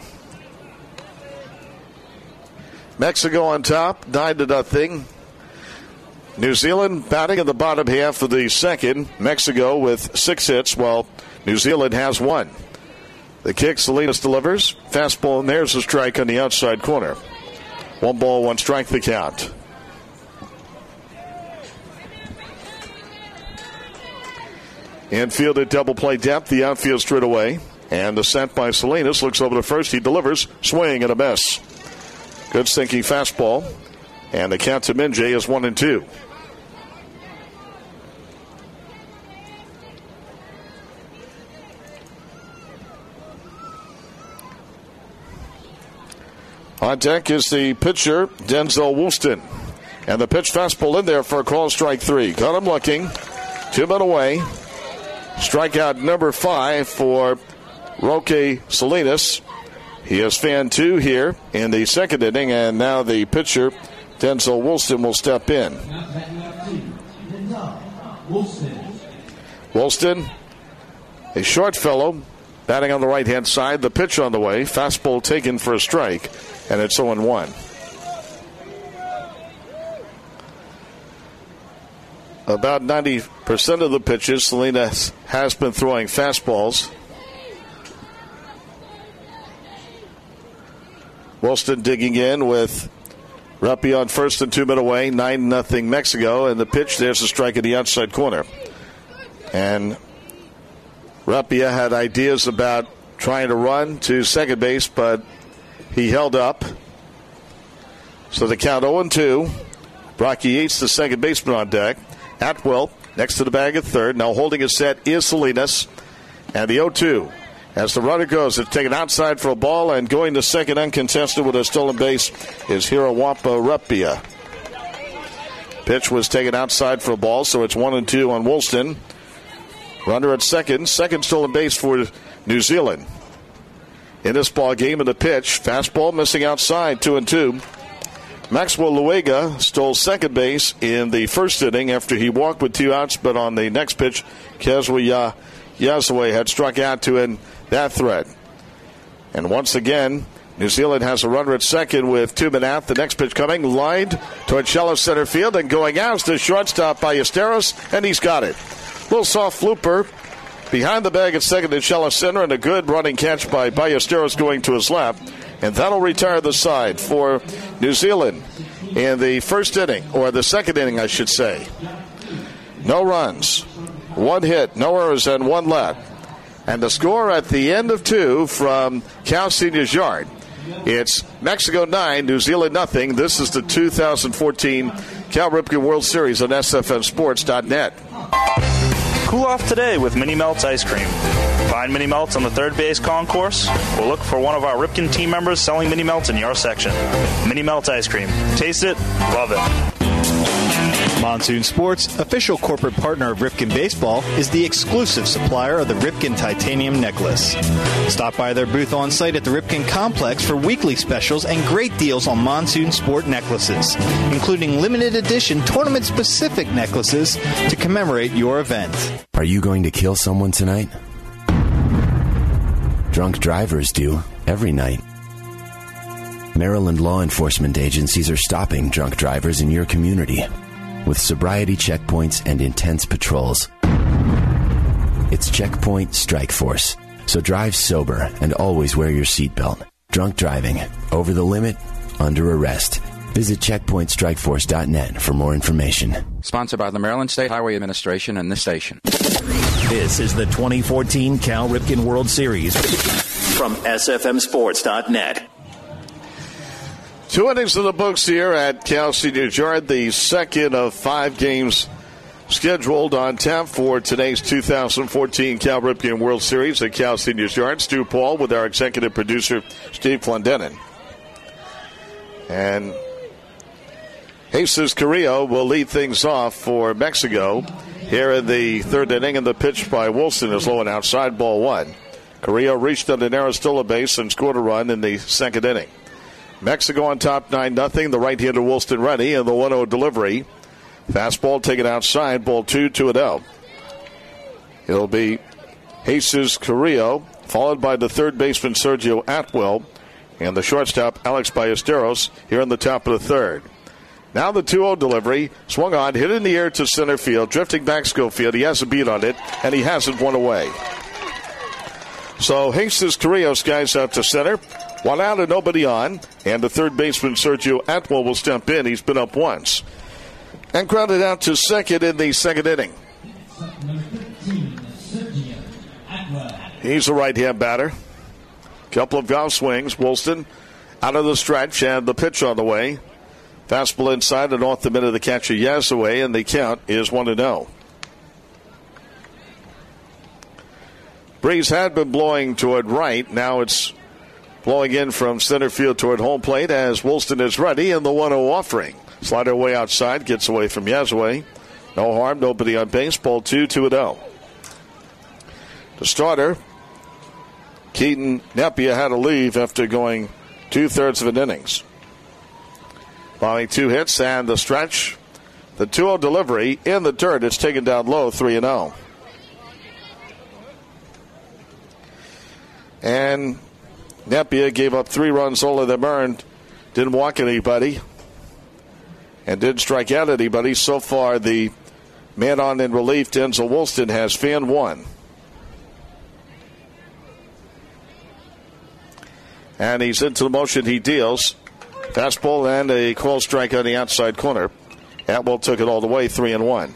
Mexico on top, nine to nothing. New Zealand batting in the bottom half of the second. Mexico with six hits, while New Zealand has one. The kick, Salinas delivers. Fastball, and there's a strike on the outside corner. One ball, one strike, the count. Infield at double play depth, the outfield straight away. And the set by Salinas looks over to first. He delivers. Swing and a miss. Good sinking fastball. And the count to Min-Jae is one and two. On deck is the pitcher, Denzel Woolston. And the pitch fastball in there for a call, strike three. Got him looking. Two men away. Strikeout number five for Roque Salinas. He has fanned two here in the second inning, and now the pitcher, Denzel Woolston, will step in. Woolston, a short fellow, batting on the right-hand side. The pitch on the way. Fastball taken for a strike, and it's oh and one. About ninety percent of the pitches, Salinas has been throwing fastballs. Woolston digging in with Rapia on first and two men away, nine nothing Mexico, and the pitch, there's a strike in the outside corner. And Rapia had ideas about trying to run to second base, but he held up. So the count oh and two. Brocky Yates, the second baseman, on deck. Atwell next to the bag at third. Now holding a set is Salinas. And the oh two. As the runner goes, it's taken outside for a ball, and going to second uncontested with a stolen base is Hirawampa Rapia. Pitch was taken outside for a ball, so it's one and two on Woolston. Runner at second. Second stolen base for New Zealand. In this ball game, in the pitch, fastball missing outside, two and two. Maxwell Luega stole second base in the first inning after he walked with two outs, but on the next pitch, Kazuya Yasue had struck out to end that threat. And once again, New Zealand has a runner at second with two men out. The next pitch coming, lined toward shallow center field, and going out is the shortstop Ballesteros, and he's got it. Little soft flooper behind the bag at second in shallow center, and a good running catch by Ballesteros going to his left. And that'll retire the side for New Zealand in the first inning, or the second inning, I should say. No runs, one hit, no errors, and one left. And the score at the end of two from Cal Senior's yard. It's Mexico nine, New Zealand nothing. This is the two thousand fourteen Cal Ripken World Series on S F M Sports dot net. Cool off today with Mini Melts ice cream. Find Mini Melts on the third base concourse, or look for one of our Ripken team members selling Mini Melts in your section. Mini Melts ice cream. Taste it, love it. Monsoon Sports, official corporate partner of Ripken Baseball, is the exclusive supplier of the Ripken Titanium Necklace. Stop by their booth on site at the Ripken Complex for weekly specials and great deals on Monsoon Sport necklaces, including limited edition tournament-specific necklaces to commemorate your event. Are you going to kill someone tonight? Drunk drivers do every night. Maryland law enforcement agencies are stopping drunk drivers in your community with sobriety checkpoints and intense patrols. It's Checkpoint Strike Force, so drive sober and always wear your seatbelt. Drunk driving, over the limit, under arrest. Visit checkpoint strike force dot net for more information. Sponsored by the Maryland State Highway Administration and this station. This is the twenty fourteen Cal Ripken World Series from S F M Sports dot net. Two innings in the books here at Cal Senior's Yard, the second of five games scheduled on tap for today's two thousand fourteen Cal Ripken World Series at Cal Senior's Yard. Stu Paul with our executive producer, Steve Clendenin. And Jesus Carrillo will lead things off for Mexico here in the third inning, and the pitch by Wilson is low and outside, ball one. Carrillo reached on the narrow stolen base and scored a run in the second inning. Mexico on top nine nothing. The right-hander Wilson ready, and the one oh delivery. Fastball taken outside, ball two, two and oh. It'll be Jesus Carrillo, followed by the third baseman Sergio Atwell, and the shortstop Alex Ballesteros here in the top of the third. Now the two oh delivery, swung on, hit in the air to center field, drifting back Schofield. He has a beat on it, and he has it one away. So Jesus Carrillo skies out to center. One out and nobody on, and the third baseman Sergio Atwell will step in. He's been up once. And grounded out to second in the second inning. He's a right-hand batter. Couple of golf swings. Woolston out of the stretch, and the pitch on the way. Fastball inside and off the middle of the catcher Yasue, and the count is one and oh. Breeze had been blowing toward right. Now it's blowing in from center field toward home plate as Woolston is ready, and the one oh offering. Slider way outside, gets away from Yasue. No harm, nobody on base. Ball two, two and oh. The starter, Keaton Nepia, had to leave after going two-thirds of an innings. Following two hits and the stretch, the two oh delivery in the dirt. It's taken down low, three and oh. And Nepia gave up three runs, all of them earned. Didn't walk anybody and didn't strike out anybody. So far, the man on in relief, Denzel Woolston, has fanned one. And he's into the motion he deals. Fastball and a close strike on the outside corner. Atwell took it all the way, three and one.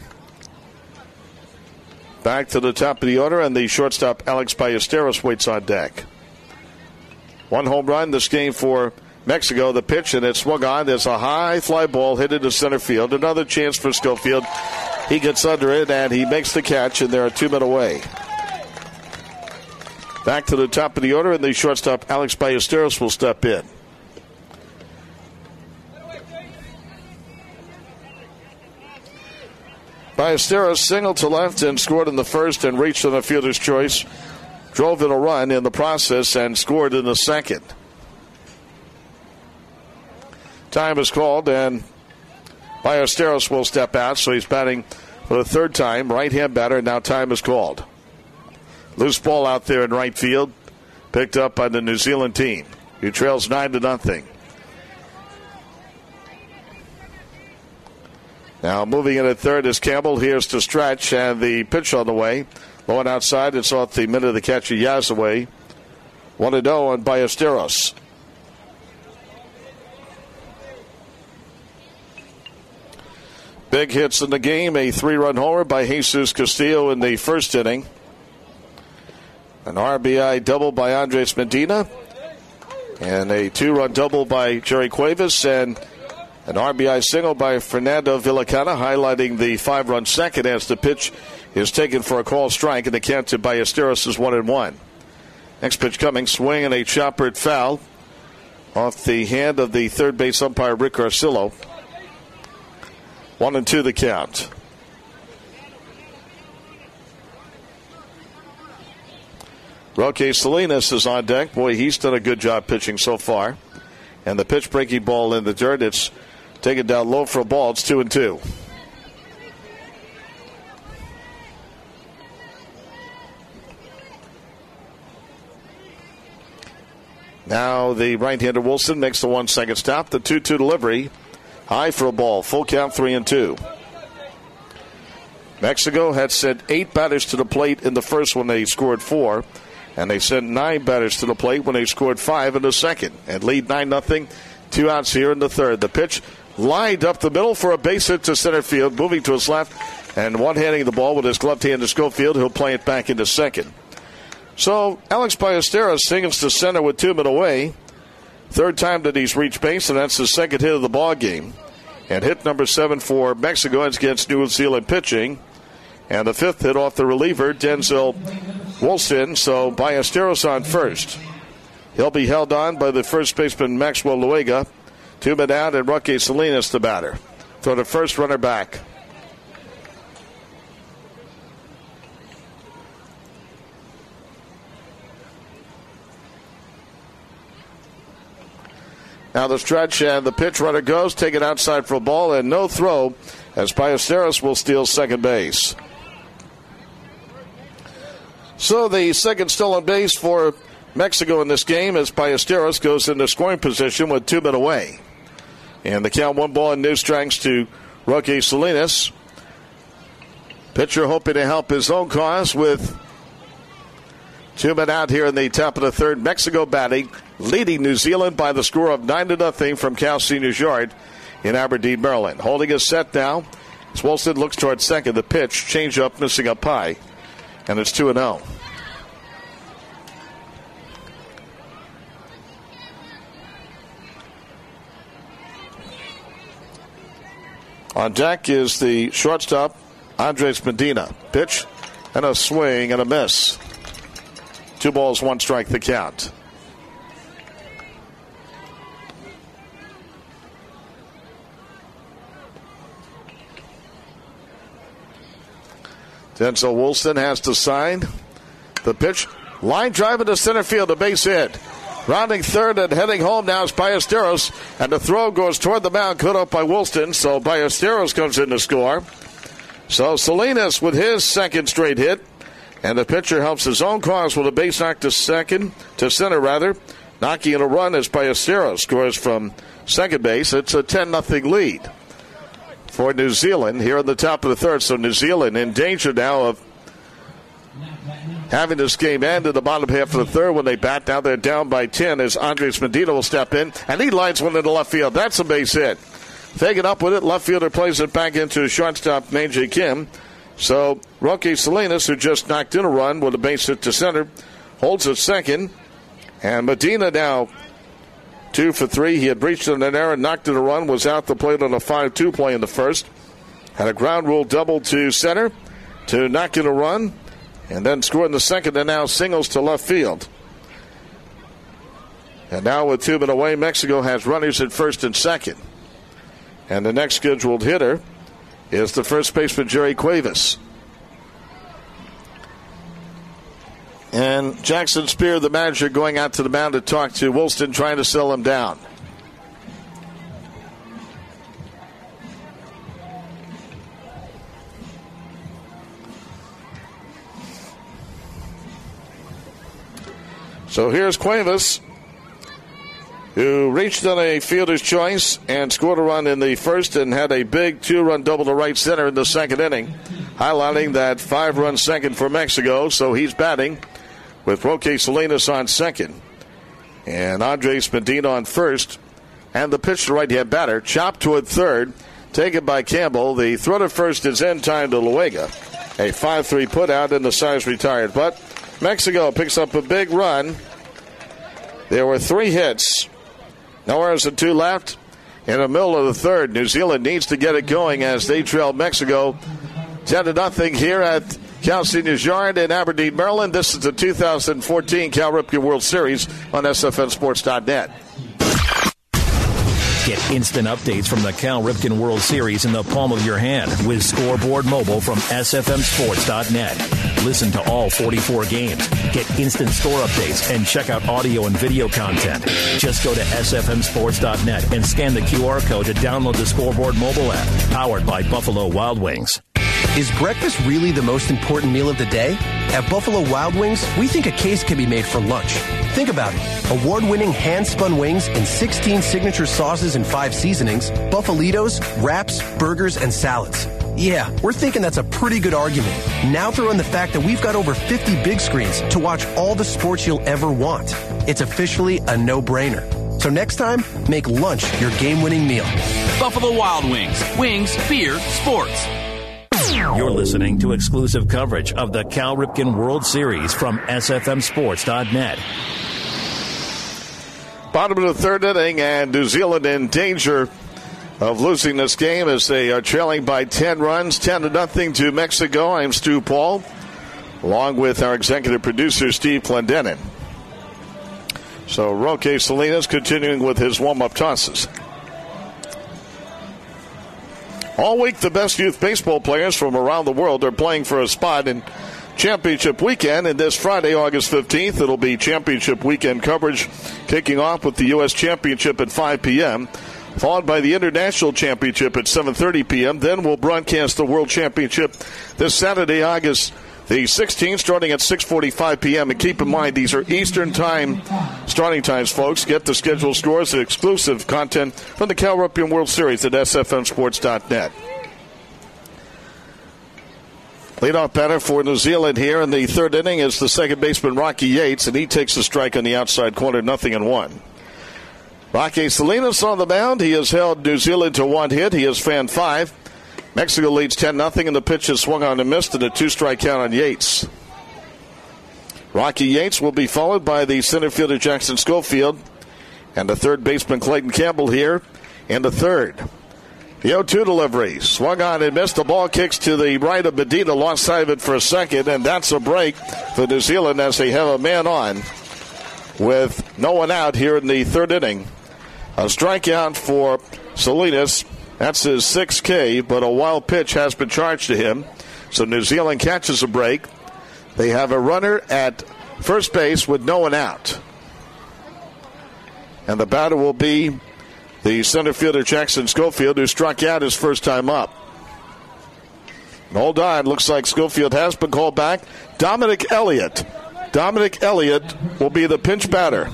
Back to the top of the order, and the shortstop Alex Ballesteros waits on deck. One home run this game for Mexico. The pitch, and it swung on. There's a high fly ball hit into center field. Another chance for Schofield. He gets under it, and he makes the catch, and there are two men away. Back to the top of the order, and the shortstop Alex Ballesteros will step in. Ballesteros singled to left and scored in the first and reached on a fielder's choice. Drove in a run in the process and scored in the second. Time is called, and Ballesteros will step out, so he's batting for the third time. Right-hand batter, now time is called. Loose ball out there in right field, picked up by the New Zealand team, who trails nine to nothing. Now moving in at third is Campbell. Here's to stretch, and the pitch on the way. Low and outside, it's off the middle of the catcher Yazaway. one and oh on Ballesteros. Big hits in the game. A three-run homer by Jesus Castillo in the first inning. An R B I double by Andres Medina. And a two-run double by Jerry Cuevas. And an R B I single by Fernando Villacana, highlighting the five-run second as the pitch is taken for a call strike. And the count to Ballesteros is one and one. Next pitch coming. Swing and a chopper at foul off the hand of the third base umpire, Rick Arcillo. One and two the count. Roque Salinas is on deck. Boy, he's done a good job pitching so far. And the pitch breaking ball in the dirt. It's taken down low for a ball. It's two and two. Now the right-hander Wilson makes the one-second stop. The two two delivery. High for a ball. Full count, three and two. Mexico had sent eight batters to the plate in the first when they scored four. And they sent nine batters to the plate when they scored five in the second. And lead nine nothing. Two outs here in the third. The pitch lined up the middle for a base hit to center field. Moving to his left. And one-handing the ball with his gloved hand to Schofield. He'll play it back into second. So Alex Ballesteros singles to center with two men away. Third time that he's reached base, and that's the second hit of the ball game. And hit number seven for Mexico against New Zealand pitching. And the fifth hit off the reliever, Denzel Wilson. So Ballesteros on first. He'll be held on by the first baseman, Maxwell Luega. Two men out, and Roque Salinas the batter. Throw the first runner back. Now the stretch and the pitch runner goes, take it outside for a ball, and no throw as Ballesteros will steal second base. So the second stolen base for Mexico in this game as Ballesteros goes into scoring position with two men away. And the count one ball and no strikes to Roque Salinas. Pitcher hoping to help his own cause with two men out here in the top of the third. Mexico batting, leading New Zealand by the score of nine to nothing from Cal Senior's Yard in Aberdeen, Maryland. Holding his set now as Wilson looks towards second. The pitch, change up, missing up high, and it's two and oh. On deck is the shortstop, Andres Medina. Pitch and a swing and a miss. Two balls, one strike, the count. Denzel Wilson has to sign. The pitch, line drive into center field, a base hit. Rounding third and heading home now is Ballesteros, and the throw goes toward the mound, cut up by Wilson, so Ballesteros comes in to score. So Salinas with his second straight hit, and the pitcher helps his own cause with a base knock to second, to center rather, knocking in a run as Ballesteros scores from second base. It's a ten nothing lead for New Zealand here in the top of the third. So New Zealand in danger now of having this game end in the bottom half of the third when they bat. Now they're down by ten as Andres Medina will step in, and he lines one into left field. That's a base hit. Taking up with it, left fielder plays it back into shortstop Manjay Kim. So Roque Salinas, who just knocked in a run with a base hit to center, holds it second. And Medina now two for three. He had reached an error, knocked in a run, was out the plate on a five two play in the first. Had a ground rule double to center to knock in a run, and then scored in the second, and now singles to left field. And now with two men away, Mexico has runners at first and second. And the next scheduled hitter is the first baseman, Jerry Cuevas. And Jackson Spear, the manager, going out to the mound to talk to Woolston, trying to sell him down. So here's Cuevas, who reached on a fielder's choice and scored a run in the first and had a big two-run double to right center in the second inning, highlighting that five-run second for Mexico. So he's batting with Roque Salinas on second and Andres Medina on first. And the pitch to right-hand batter, chopped toward third, taken by Campbell. The throw to first is in time to Luega. A five three put out and the side's retired. But Mexico picks up a big run. There were three hits. No errors and two left. In the middle of the third, New Zealand needs to get it going as they trail Mexico ten to nothing here at Cal Seniors Yard in Aberdeen, Maryland. This is the two thousand fourteen Cal Ripken World Series on S F N Sports dot net. Get instant updates from the Cal Ripken World Series in the palm of your hand with Scoreboard Mobile from S F M Sports dot net. Listen to all forty-four games. Get instant score updates and check out audio and video content. Just go to S F M Sports dot net and scan the Q R code to download the Scoreboard Mobile app, powered by Buffalo Wild Wings. Is breakfast really the most important meal of the day? At Buffalo Wild Wings, we think a case can be made for lunch. Think about it. Award-winning hand-spun wings in sixteen signature sauces and five seasonings, Buffalitos, wraps, burgers, and salads. Yeah, we're thinking that's a pretty good argument. Now throw in the fact that we've got over fifty big screens to watch all the sports you'll ever want. It's officially a no-brainer. So next time, make lunch your game-winning meal. Buffalo Wild Wings. Wings, beer, sports. You're listening to exclusive coverage of the Cal Ripken World Series from S F M Sports dot net. Bottom of the third inning, and New Zealand in danger of losing this game as they are trailing by ten runs, ten to nothing to Mexico. I'm Stu Paul, along with our executive producer, Steve Clendenin. So Roque Salinas continuing with his warm-up tosses. All week, the best youth baseball players from around the world are playing for a spot in Championship Weekend. And this Friday, August fifteenth, it'll be Championship Weekend coverage kicking off with the U S Championship at five p.m., followed by the International Championship at seven thirty p.m. Then we'll broadcast the World Championship this Saturday, August the sixteenth, starting at six forty-five p.m. And keep in mind, these are Eastern Time starting times, folks. Get the schedule scores and exclusive content from the Cal Ripken World Series at S F M Sports dot net. Leadoff batter for New Zealand here in the third inning is the second baseman, Rocky Yates, and he takes a strike on the outside corner, nothing and one. Roque Salinas on the mound. He has held New Zealand to one hit. He has fanned five. Mexico leads ten nothing, and the pitch is swung on and missed, and a two-strike count on Yates. Rocky Yates will be followed by the center fielder Jackson Schofield and the third baseman Clayton Campbell here in the third. The oh two delivery, swung on and missed. The ball kicks to the right of Medina, lost sight of it for a second, and that's a break for New Zealand as they have a man on with no one out here in the third inning. A strikeout for Salinas. That's his sixth K, but a wild pitch has been charged to him. So New Zealand catches a break. They have a runner at first base with no one out. And the batter will be the center fielder Jackson Schofield, who struck out his first time up. Hold on, looks like Schofield has been called back. Dominic Elliott. Dominic Elliott will be the pinch batter.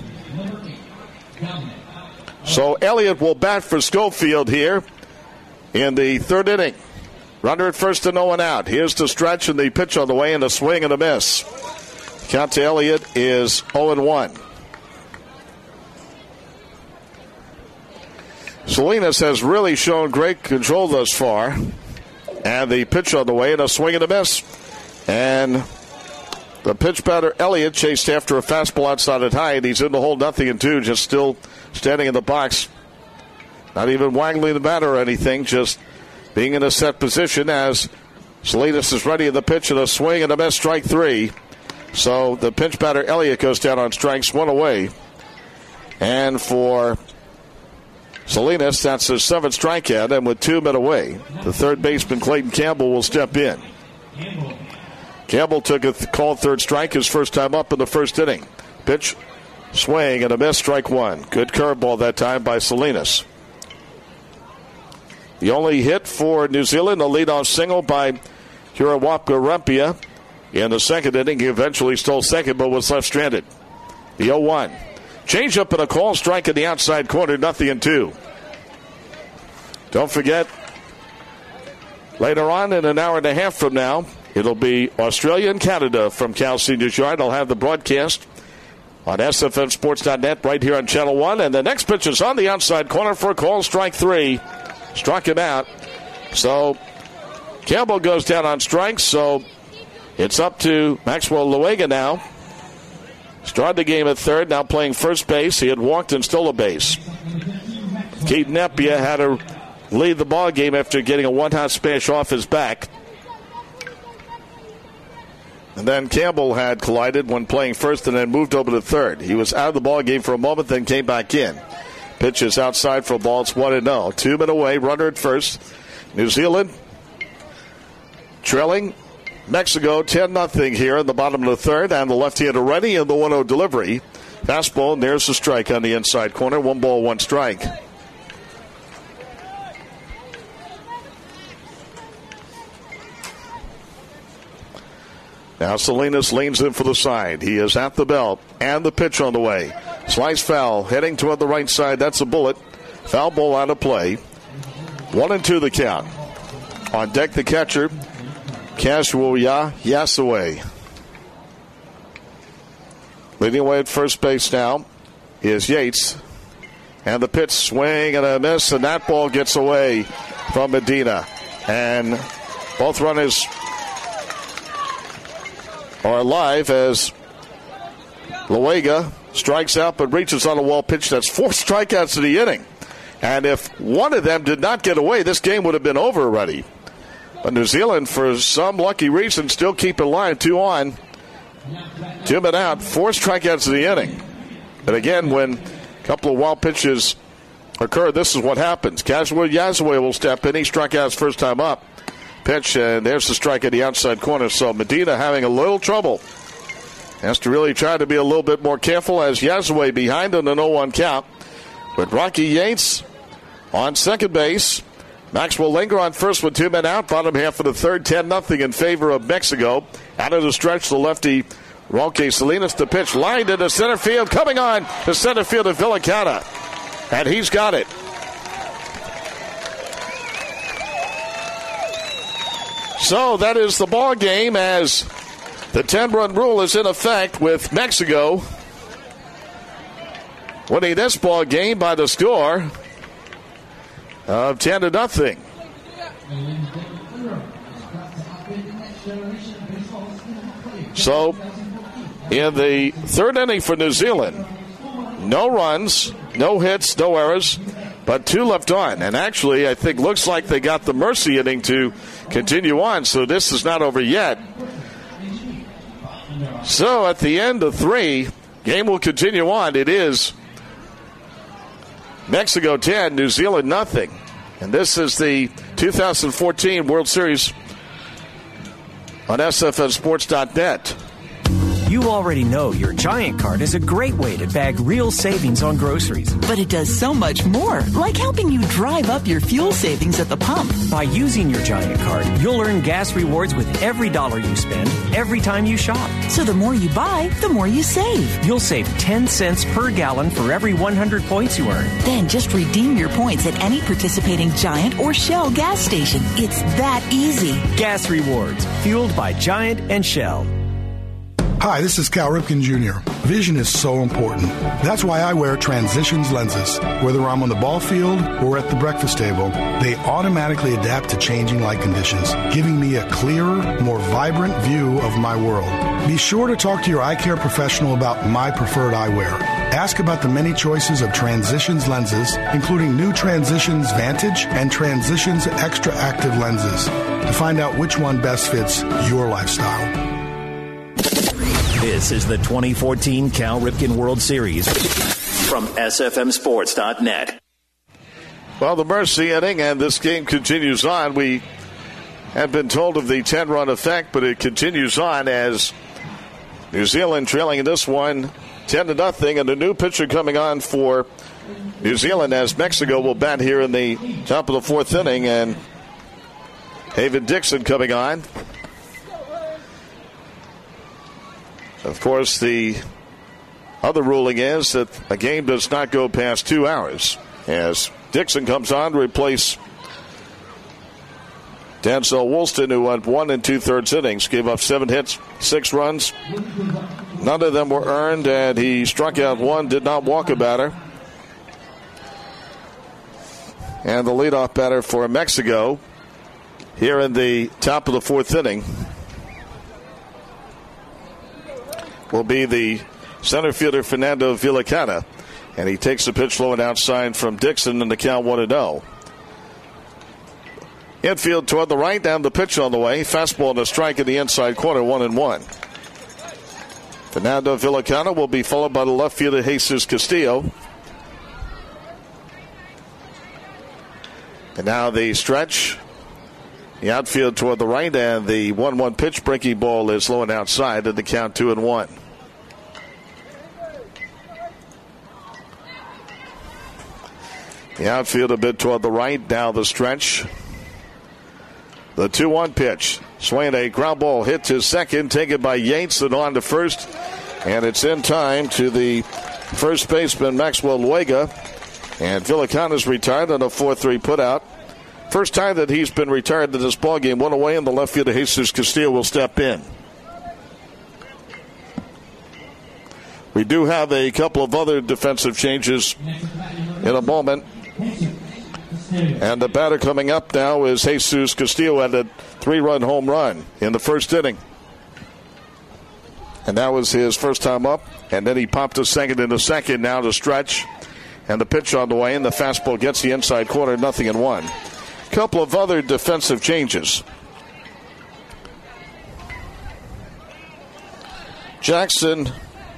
So Elliott will bat for Schofield here in the third inning. Runner at first and no one out. Here's the stretch and the pitch on the way and a swing and a miss. Count to Elliott is oh and one. Salinas has really shown great control thus far. And the pitch on the way and a swing and a miss. And the pitch batter Elliott chased after a fastball outside at high, and he's in the hole, nothing and two, just still standing in the box. Not even waggling the bat or anything, just being in a set position as Salinas is ready in the pitch and a swing and a miss, strike three. So the pinch batter Elliott goes down on strikes, one away. And for Salinas, that's his seventh strikeout, and with two men away, the third baseman Clayton Campbell will step in. Campbell took a th- called third strike his first time up in the first inning. Pitch, swing, and a miss, strike one. Good curveball that time by Salinas. The only hit for New Zealand, a leadoff single by Hirawapka Rempia. In the second inning, he eventually stole second but was left stranded. The oh one. Change up and a call, strike in the outside corner, nothing in two. Don't forget, later on in an hour and a half from now, it'll be Australia and Canada from Cal Seniors Yard. I'll have the broadcast on S F M Sports dot net right here on Channel one. And the next pitch is on the outside corner for a call, strike three. Struck him out. So Campbell goes down on strikes, so it's up to Maxwell Luega now. Started the game at third, now playing first base. He had walked and stole a base. Keaton Nepia had to lead the ball game after getting a one-hot smash off his back. And then Campbell had collided when playing first and then moved over to third. He was out of the ball game for a moment, then came back in. Pitch is outside for a ball. It's one and oh. Two men away, runner at first. New Zealand trailing Mexico ten nothing here in the bottom of the third, and the left-hander ready in the one oh delivery. Fastball nears the strike on the inside corner. One ball, one strike. Now Salinas leans in for the side. He is at the belt, and the pitch on the way. Slice foul, heading toward the right side. That's a bullet. Foul ball out of play. One and two the count. On deck, the catcher, Kazuya Yasue. Leading away at first base now is Yates. And the pitch, swing and a miss, and that ball gets away from Medina. And both runners are alive as Luega strikes out but reaches on a wall pitch. That's four strikeouts in the inning. And if one of them did not get away, this game would have been over already. But New Zealand, for some lucky reason, still keep it alive. Two on, two men out, four strikeouts in the inning. And again, when a couple of wild pitches occur, this is what happens. Kazuya Yasue will step in. He struck out his first time up. Pitch, and there's the strike at the outside corner. So Medina having a little trouble. Has to really try to be a little bit more careful as Yasue behind on an oh one count. With Rocky Yates on second base. Maxwell Linger on first with two men out. Bottom half of the third, ten nothing in favor of Mexico. Out of the stretch, the lefty Roque Salinas to pitch. Lined into center field. Coming on to center field of Villicata. And he's got it. So that is the ball game as the ten-run rule is in effect with Mexico winning this ball game by the score of ten to nothing. So in the third inning for New Zealand, no runs, no hits, no errors, but two left on. And actually, I think looks like they got the mercy inning to continue on, so this is not over yet. So at the end of three, game will continue on. It is Mexico ten, New Zealand nothing. And this is the two thousand fourteen World Series on S F M Sports dot net. You already know your Giant card is a great way to bag real savings on groceries. But it does so much more, like helping you drive up your fuel savings at the pump. By using your Giant card, you'll earn gas rewards with every dollar you spend, every time you shop. So the more you buy, the more you save. You'll save ten cents per gallon for every one hundred points you earn. Then just redeem your points at any participating Giant or Shell gas station. It's that easy. Gas rewards, fueled by Giant and Shell. Hi, this is Cal Ripken Junior Vision is so important. That's why I wear Transitions lenses. Whether I'm on the ball field or at the breakfast table, they automatically adapt to changing light conditions, giving me a clearer, more vibrant view of my world. Be sure to talk to your eye care professional about my preferred eyewear. Ask about the many choices of Transitions lenses, including new Transitions Vantage and Transitions Extra Active lenses, to find out which one best fits your lifestyle. This is the twenty fourteen Cal Ripken World Series from S F M Sports dot net. Well, the Mercy inning, and this game continues on. We have been told of the ten-run effect, but it continues on as New Zealand trailing in this one ten to nothing, and a new pitcher coming on for New Zealand as Mexico will bat here in the top of the fourth inning, and Haven Dixon coming on. Of course, the other ruling is that a game does not go past two hours as Dixon comes on to replace Denzel Woolston, who went one and two-thirds innings, gave up seven hits, six runs. None of them were earned, and he struck out one, did not walk a batter. And the leadoff batter for Mexico here in the top of the fourth inning will be the center fielder Fernando Villicana. And he takes the pitch low and outside from Dixon, and the count one and oh. Infield toward the right, down the pitch on the way. Fastball and a strike in the inside corner, one and one. Fernando Villicana will be followed by the left fielder Jesus Castillo. And now the stretch. The outfield toward the right, and the one one pitch breaking ball is low and outside, and the count two and one. The outfield a bit toward the right, now the stretch. The two one pitch. Swinging a ground ball hit to second, taken by Yates and on to first. And it's in time to the first baseman, Maxwell Luega. And Villicana's retired on a four three putout. First time that he's been retired in this ballgame. One away, and the left fielder, Jesus Castillo, will step in. We do have a couple of other defensive changes in a moment. And the batter coming up now is Jesus Castillo, had a three-run home run in the first inning. And that was his first time up. And then he popped a second in the second, now to stretch. And the pitch on the way, and the fastball gets the inside corner, nothing in one. Couple of other defensive changes. Jackson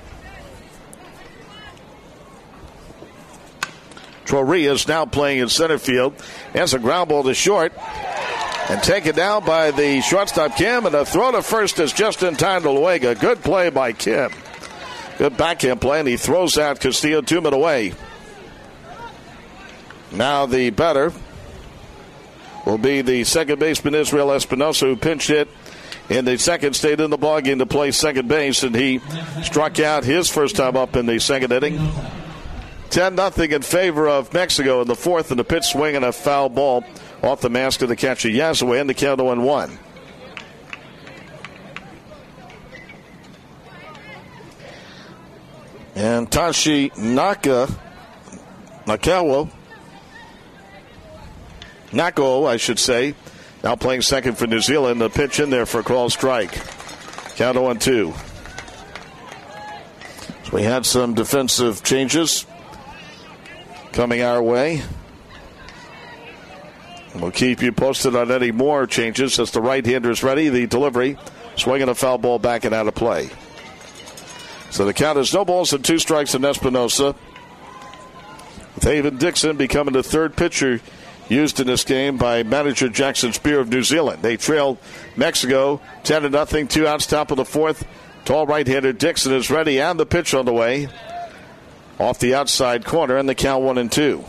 Torrey is now playing in center field. Has a ground ball to short. And taken down by the shortstop, Kim. And a throw to first is just in time to Luega. Good play by Kim. Good backhand play, and he throws out Castillo two men away. Now the batter will be the second baseman, Israel Espinosa, who pinch hit in the second, stayed in the ballgame to play second base, and he struck out his first time up in the second inning. ten nothing in favor of Mexico in the fourth, and the pitch swing and a foul ball off the mask of the catcher Yazaway, and the count oh and one. And Tashi Naka, Nakawa, Nako, I should say, now playing second for New Zealand. The pitch in there for a called strike. Count oh and two. So we had some defensive changes coming our way. And we'll keep you posted on any more changes as the right-hander is ready. The delivery, swinging a foul ball back and out of play. So the count is no balls and two strikes in Espinosa. With Haven Dixon becoming the third pitcher used in this game by manager Jackson Spear of New Zealand. They trail Mexico ten to nothing, two outs, top of the fourth. Tall right-hander Dixon is ready, and the pitch on the way. Off the outside corner, and the count one and two.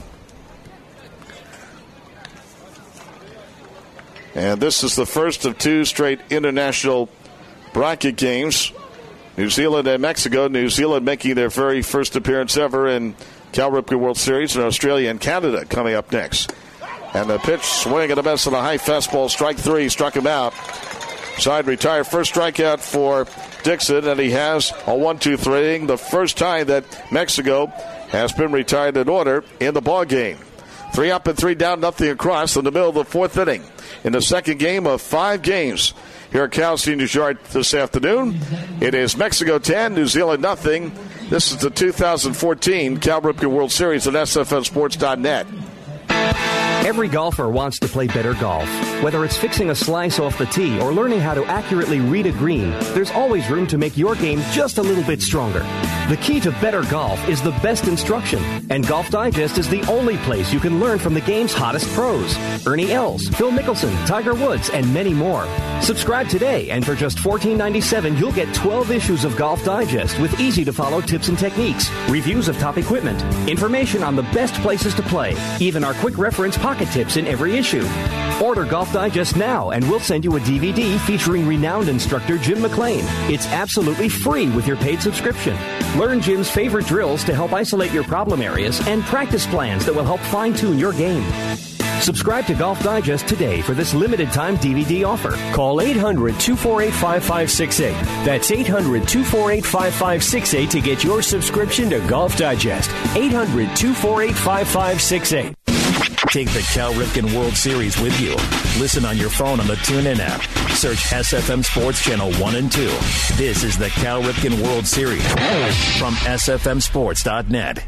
And this is the first of two straight international bracket games. New Zealand and Mexico. New Zealand making their very first appearance ever in Cal Ripken World Series, and Australia and Canada coming up next. And the pitch, swing and a miss on a high fastball. Strike three, struck him out. Side retire. First strikeout for Dixon, and he has a one two three. The first time that Mexico has been retired in order in the ball game. Three up and three down, nothing across in the middle of the fourth inning. In the second game of five games here at Cal Seniors Yard this afternoon, it is Mexico ten, New Zealand nothing. This is the two thousand fourteen Cal Ripken World Series at S F N Sports dot net. Every golfer wants to play better golf. Whether it's fixing a slice off the tee or learning how to accurately read a green, there's always room to make your game just a little bit stronger. The key to better golf is the best instruction, and Golf Digest is the only place you can learn from the game's hottest pros. Ernie Els, Phil Mickelson, Tiger Woods, and many more. Subscribe today, and for just fourteen ninety-seven, you'll get twelve issues of Golf Digest with easy-to-follow tips and techniques, reviews of top equipment, information on the best places to play, even our quick reference pocket tips in every issue. Order Golf Digest now, and we'll send you a D V D featuring renowned instructor Jim McLean. It's absolutely free with your paid subscription. Learn Jim's favorite drills to help isolate your problem areas and practice plans that will help fine-tune your game. Subscribe to Golf Digest today for this limited-time D V D offer. Call eight hundred, two four eight, five five six eight. That's eight hundred, two four eight, five five six eight to get your subscription to Golf Digest. eight hundred, two four eight, five five six eight. Take the Cal Ripken World Series with you. Listen on your phone on the TuneIn app. Search S F M Sports Channel one and two. This is the Cal Ripken World Series from S F M sports dot net.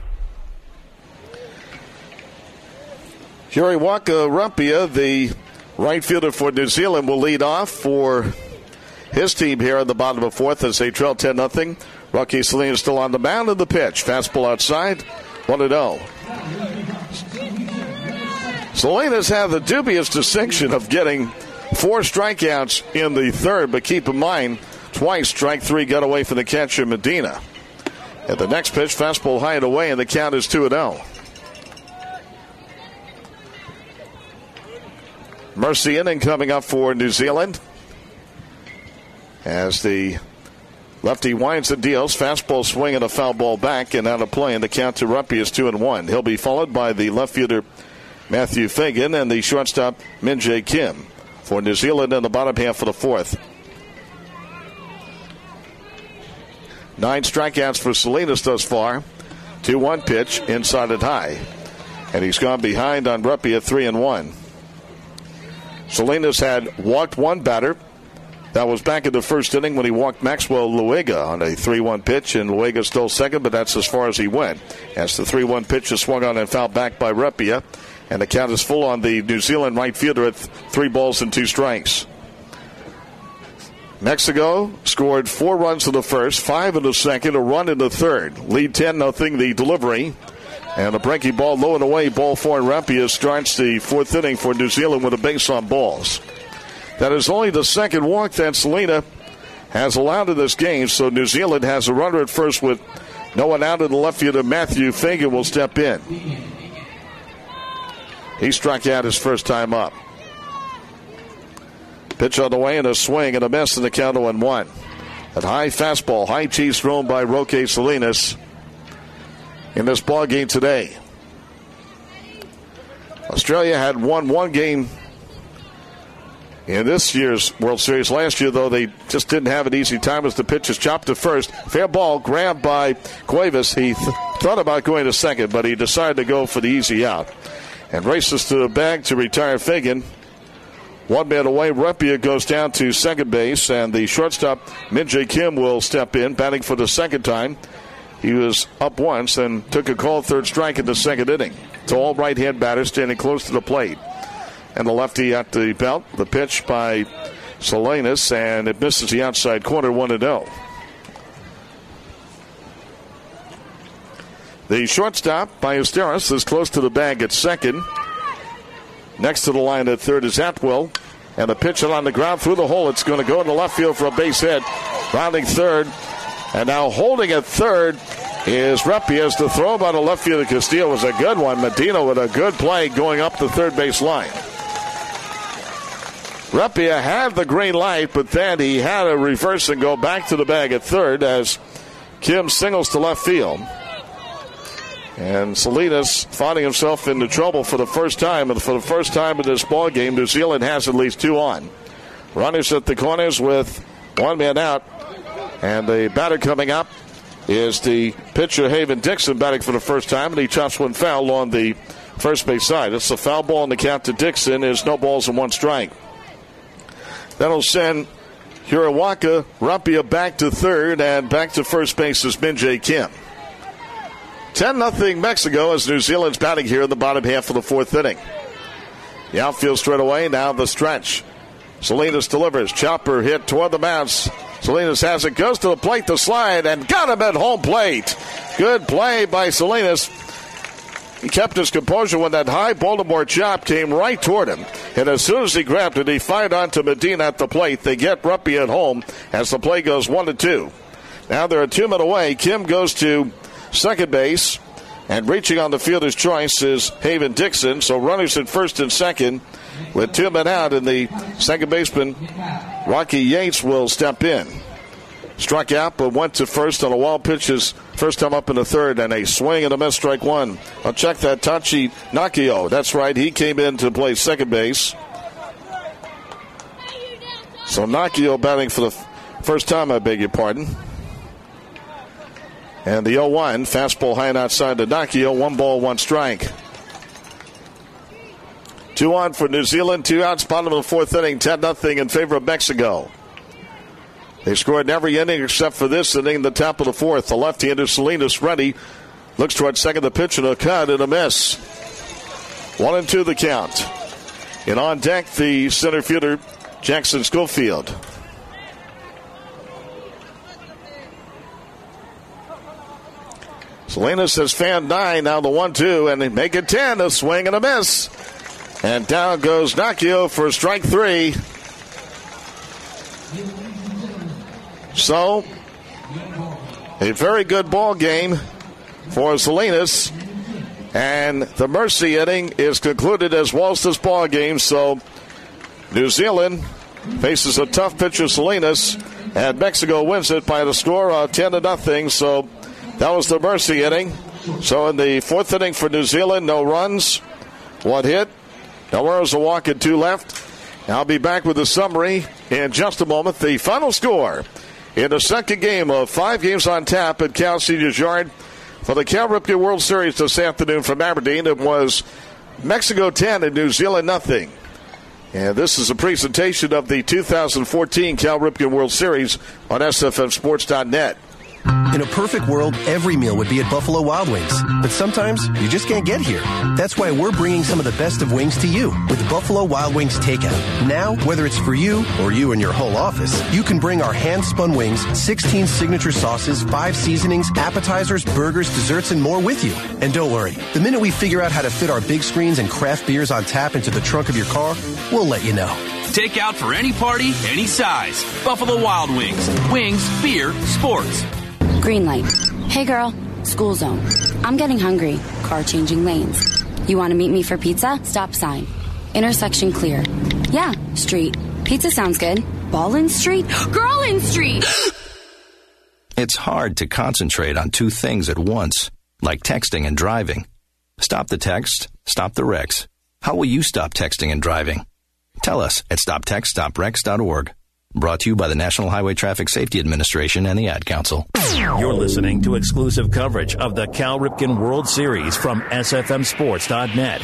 Huriwaka Rumpia, the right fielder for New Zealand, will lead off for his team here in the bottom of fourth as they trail ten nothing. Rocky Salinas still on the mound of the pitch. Fastball outside, one and oh. Salinas had the dubious distinction of getting four strikeouts in the third, but keep in mind, twice strike three got away from the catcher Medina. At the next pitch, fastball high and away, and the count is two and oh. Mercy inning coming up for New Zealand as the lefty winds and deals. Fastball swing and a foul ball back and out of play, and the count to Rumpy is two and one. He'll be followed by the left fielder Matthew Fagan and the shortstop Min Jae Kim for New Zealand in the bottom half of the fourth. Nine strikeouts for Salinas thus far. two one pitch inside and high, and he's gone behind on Ruppy at three and one. Salinas had walked one batter. That was back in the first inning when he walked Maxwell Luega on a three one pitch, and Luega stole second, but that's as far as he went. As the three one pitch is swung on and fouled back by Ruppia, and the count is full on the New Zealand right fielder at three balls and two strikes. Mexico scored four runs in the first, five in the second, a run in the third. Lead ten nothing the delivery. And a breaking ball low and away, ball four, and Rumpia starts the fourth inning for New Zealand with a base on balls. That is only the second walk that Salina has allowed in this game, so New Zealand has a runner at first with no one out, in the left fielder Matthew Fagan will step in. He struck out his first time up. Pitch on the way and a swing and a miss in the count oh and one. That high fastball, high cheese thrown by Roque Salinas in this ball game today. Australia had won one game in this year's World Series. Last year, though, they just didn't have an easy time as the pitch is chopped to first. Fair ball grabbed by Cuevas. He th- thought about going to second, but he decided to go for the easy out and races to the bag to retire Fagan. One man away, Ruppia goes down to second base, and the shortstop, Min Jae Kim, will step in, batting for the second time. He was up once and took a called third strike in the second inning. Tall right-hand batter standing close to the plate. And the lefty at the belt. The pitch by Salinas, and it misses the outside corner, one and oh. The shortstop, Ballesteros, is close to the bag at second. Next to the line at third is Atwell. And the pitch on the ground through the hole. It's going to go into left field for a base hit. Rounding third. And now holding at third is Ruppia, as the throw by the left fielder Castillo was a good one. Medina with a good play going up the third base line. Ruppia had the green light, but then he had to reverse and go back to the bag at third as Kim singles to left field. And Salinas finding himself into trouble for the first time. And for the first time in this ball game, New Zealand has at least two on. Runners at the corners with one man out. And the batter coming up is the pitcher Haven Dixon, batting for the first time, and he chops one foul on the first base side. It's a foul ball, and the count to Dixon is no balls and one strike. That'll send Huriwaka Ruppia back to third, and back to first base is Min Jae Kim. ten nothing Mexico as New Zealand's batting here in the bottom half of the fourth inning. The outfield straight away. Now the stretch. Salinas delivers. Chopper hit toward the bounce. Salinas has it. Goes to the plate to slide and got him at home plate. Good play by Salinas. He kept his composure when that high Baltimore chop came right toward him. And as soon as he grabbed it, he fired on to Medina at the plate. They get Ruppy at home as the play goes one to two. Now they're a two men away. Kim goes to second base. And reaching on the fielder's choice is Haven Dixon. So runners at first and second with two men out. And the second baseman, Rocky Yates, will step in. Struck out, but went to first on a wild pitch his first time up in the third, and a swing and a miss, strike one. I'll check that. Tachi Nakio. That's right. He came in to play second base. So Nakio batting for the f- first time, I beg your pardon. And the oh one, fastball high and outside to Nakio. One ball, one strike. Two on for New Zealand, two outs, bottom of the fourth inning, ten nothing in favor of Mexico. They scored in every inning except for this inning, the top of the fourth. The left-hander Salinas ready. Looks toward second, the pitch and a cut and a miss. One and two the count. And on deck, the center fielder, Jackson Schofield. Salinas has fanned nine, now the one two, and they make it ten, a swing and a miss. And down goes Nakio for strike three. So, a very good ball game for Salinas. And the mercy inning is concluded as well as this ball game. So, New Zealand faces a tough pitcher, Salinas, and Mexico wins it by the score of ten to nothing. So, that was the mercy inning. So, in the fourth inning for New Zealand, no runs, one hit, no errors, a walk, and two left. I'll be back with the summary in just a moment. The final score in the second game of five games on tap at Cal Seniors Yard for the Cal Ripken World Series this afternoon from Aberdeen. It was Mexico ten and New Zealand nothing. And this is a presentation of the two thousand fourteen Cal Ripken World Series on S F M Sports dot net. In a perfect world, every meal would be at Buffalo Wild Wings. But sometimes, you just can't get here. That's why we're bringing some of the best of wings to you with Buffalo Wild Wings Takeout. Now, whether it's for you or you and your whole office, you can bring our hand-spun wings, sixteen signature sauces, five seasonings, appetizers, burgers, desserts, and more with you. And don't worry, the minute we figure out how to fit our big screens and craft beers on tap into the trunk of your car, we'll let you know. Take out for any party, any size. Buffalo Wild Wings. Wings, beer, sports. Green light. Hey girl, school zone. I'm getting hungry. Car changing lanes. You want to meet me for pizza? Stop sign. Intersection clear. Yeah, street. Pizza sounds good. Ball in street? Girl in street! It's hard to concentrate on two things at once, like texting and driving. Stop the text, stop the wrecks. How will you stop texting and driving? Tell us at stop text stop wrecks dot org. Brought to you by the National Highway Traffic Safety Administration and the Ad Council. You're listening to exclusive coverage of the Cal Ripken World Series from S F M Sports dot net.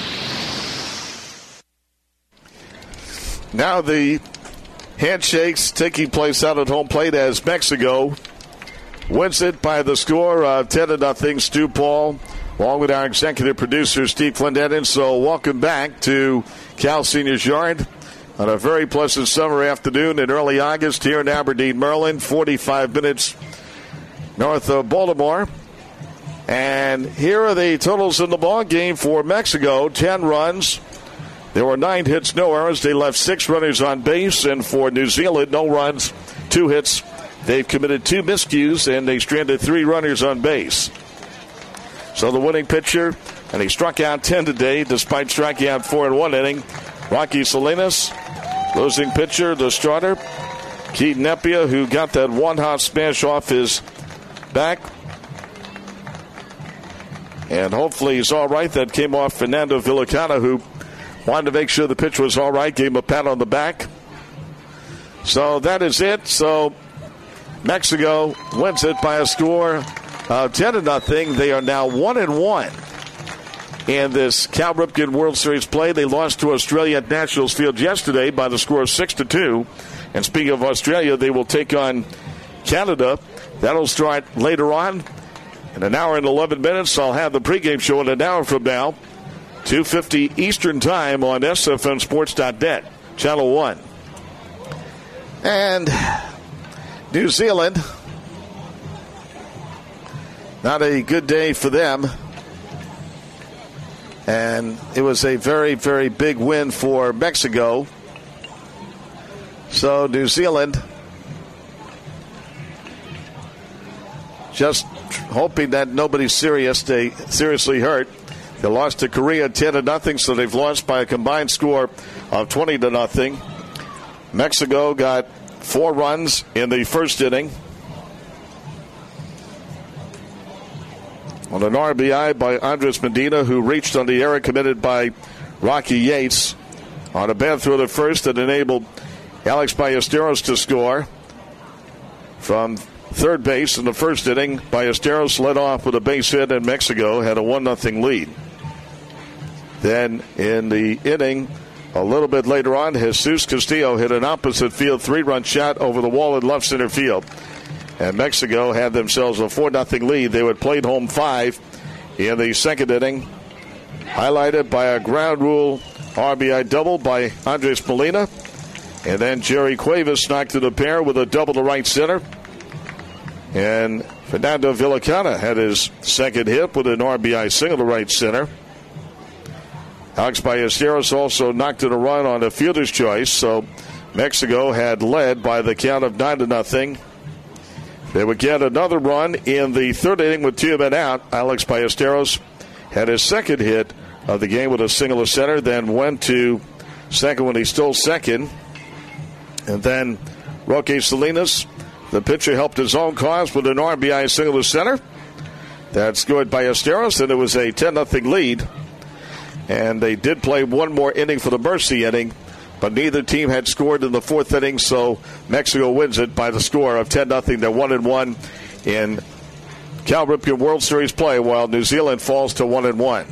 Now the handshakes taking place out at home plate as Mexico wins it by the score of ten to nothing. Stu Paul, along with our executive producer, Steve Clendenin. So welcome back to Cal Seniors Yard on a very pleasant summer afternoon in early August here in Aberdeen, Maryland, forty-five minutes north of Baltimore. And here are the totals in the ball game for Mexico. ten runs. There were nine hits, no errors. They left six runners on base. And for New Zealand, no runs, two hits. They've committed two miscues, and they stranded three runners on base. So the winning pitcher, and he struck out ten today, despite striking out four in one inning, Rocky Salinas. Losing pitcher, the starter, Keaton Nepia, who got that one-hot smash off his back. And hopefully he's all right. That came off Fernando Villicana, who wanted to make sure the pitch was all right, gave him a pat on the back. So that is it. So Mexico wins it by a score of ten to nothing. They are now one and one. In this Cal Ripken World Series play, they lost to Australia at Nationals Field yesterday by the score of six to two. And speaking of Australia, they will take on Canada. That'll start later on in an hour and eleven minutes. I'll have the pregame show in an hour from now. two fifty Eastern Time on S F M Sports dot net, Channel one. And New Zealand, not a good day for them. And it was a very, very big win for Mexico. So New Zealand just hoping that nobody's serious, they seriously hurt. They lost to Korea ten to nothing, so they've lost by a combined score of twenty to nothing. Mexico got four runs in the first inning on an R B I by Andres Medina, who reached on the error committed by Rocky Yates on a bad throw to first that enabled Alex Ballesteros to score from third base in the first inning. Ballesteros led off with a base hit, and Mexico had a one nothing lead. Then in the inning, a little bit later on, Jesus Castillo hit an opposite field three-run shot over the wall in left center field. And Mexico had themselves a four nothing lead. They would play home five in the second inning, highlighted by a ground rule R B I double by Andres Molina. And then Jerry Cuevas knocked it a pair with a double to right center. And Fernando Villacana had his second hit with an R B I single to right center. Alex Ballesteros also knocked in a run on a fielder's choice, so Mexico had led by the count of nine to nothing. They would get another run in the third inning with two men out. Alex Ballesteros had his second hit of the game with a single to center, then went to second when he stole second. And then Roque Salinas, the pitcher, helped his own cause with an R B I single to center. That scored Ballesteros, and it was a ten nothing lead. And they did play one more inning for the mercy inning, but neither team had scored in the fourth inning, so Mexico wins it by the score of ten nothing. They're one and one in Cal Ripken World Series play, while New Zealand falls to one and one.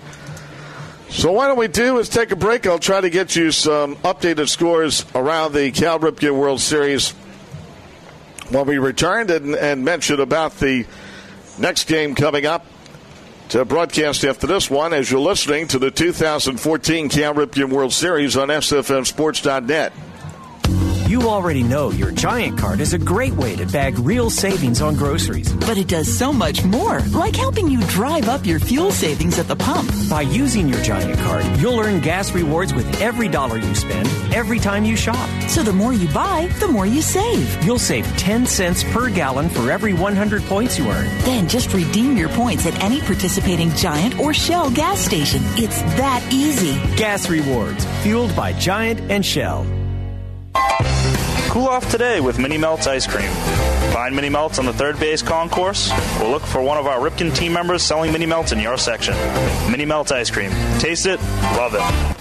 So why don't we do is take a break. I'll try to get you some updated scores around the Cal Ripken World Series when we return, and, and mention about the next game coming up to broadcast after this one, as you're listening to the two thousand fourteen Cal Ripken World Series on S F M Sports dot net. You already know your Giant card is a great way to bag real savings on groceries. But it does so much more, like helping you drive up your fuel savings at the pump. By using your Giant card, you'll earn gas rewards with every dollar you spend, every time you shop. So the more you buy, the more you save. You'll save ten cents per gallon for every one hundred points you earn. Then just redeem your points at any participating Giant or Shell gas station. It's that easy. Gas rewards, fueled by Giant and Shell. Cool off today with Mini Melts Ice Cream. Find Mini Melts on the third base concourse, or look for one of our Ripken team members selling Mini Melts in your section. Mini Melts Ice Cream. Taste it, love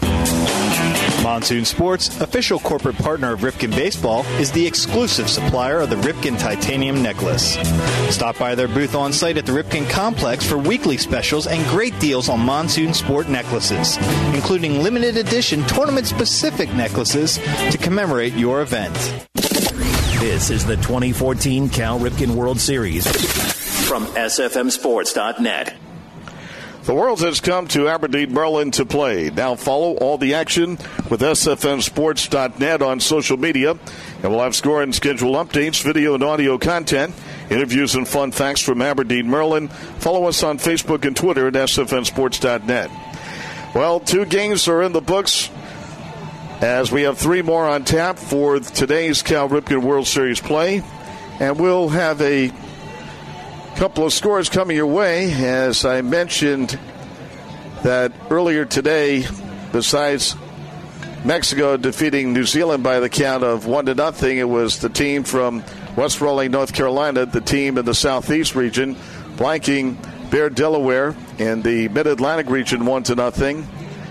it. Monsoon Sports, official corporate partner of Ripken Baseball, is the exclusive supplier of the Ripken Titanium Necklace. Stop by their booth on site at the Ripken Complex for weekly specials and great deals on Monsoon Sport necklaces, including limited edition tournament-specific necklaces to commemorate your event. This is the twenty fourteen Cal Ripken World Series from S F M Sports dot net. The World has come to Aberdeen, Maryland to play. Now follow all the action with S F M Sports dot net on social media. And we'll have score and schedule updates, video and audio content, interviews and fun facts from Aberdeen, Maryland. Follow us on Facebook and Twitter at S F M Sports dot net. Well, two games are in the books, as we have three more on tap for today's Cal Ripken World Series play. And we'll have a couple of scores coming your way. As I mentioned that earlier today, besides Mexico defeating New Zealand by the count of one to nothing, it was the team from West Raleigh, North Carolina, the team in the Southeast region, blanking Bear, Delaware in the Mid-Atlantic region one to nothing.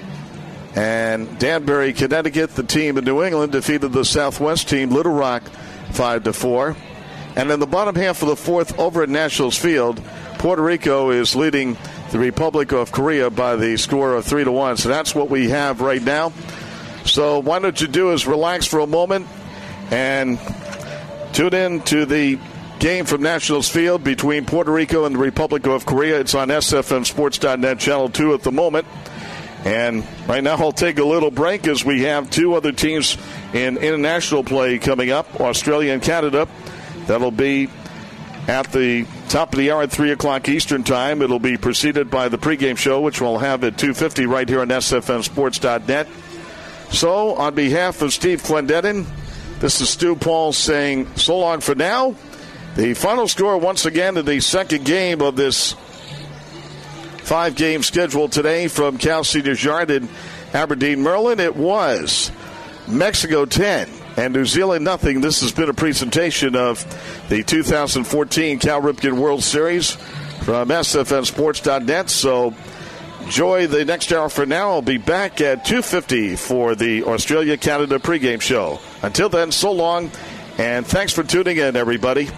And Danbury, Connecticut, the team in New England, defeated the Southwest team, Little Rock, five to four. And in the bottom half of the fourth, over at Nationals Field, Puerto Rico is leading the Republic of Korea by the score of three to one. So that's what we have right now. So why don't you do is relax for a moment and tune in to the game from Nationals Field between Puerto Rico and the Republic of Korea. It's on S F M Sports dot net, Channel two at the moment. And right now I'll take a little break as we have two other teams in international play coming up, Australia and Canada. That'll be at the top of the hour at three o'clock Eastern Time. It'll be preceded by the pregame show, which we'll have at two fifty right here on S F M Sports dot net. So, on behalf of Steve Clendenin, this is Stu Paul saying so long for now. The final score once again in the second game of this five-game schedule today from Cal Seniors Yard in Aberdeen, Maryland. It was Mexico ten and New Zealand nothing. This has been a presentation of the two thousand fourteen Cal Ripken World Series from S F M Sports dot net. So enjoy the next hour for now. I'll be back at two fifty for the Australia-Canada pregame show. Until then, so long, and thanks for tuning in, everybody.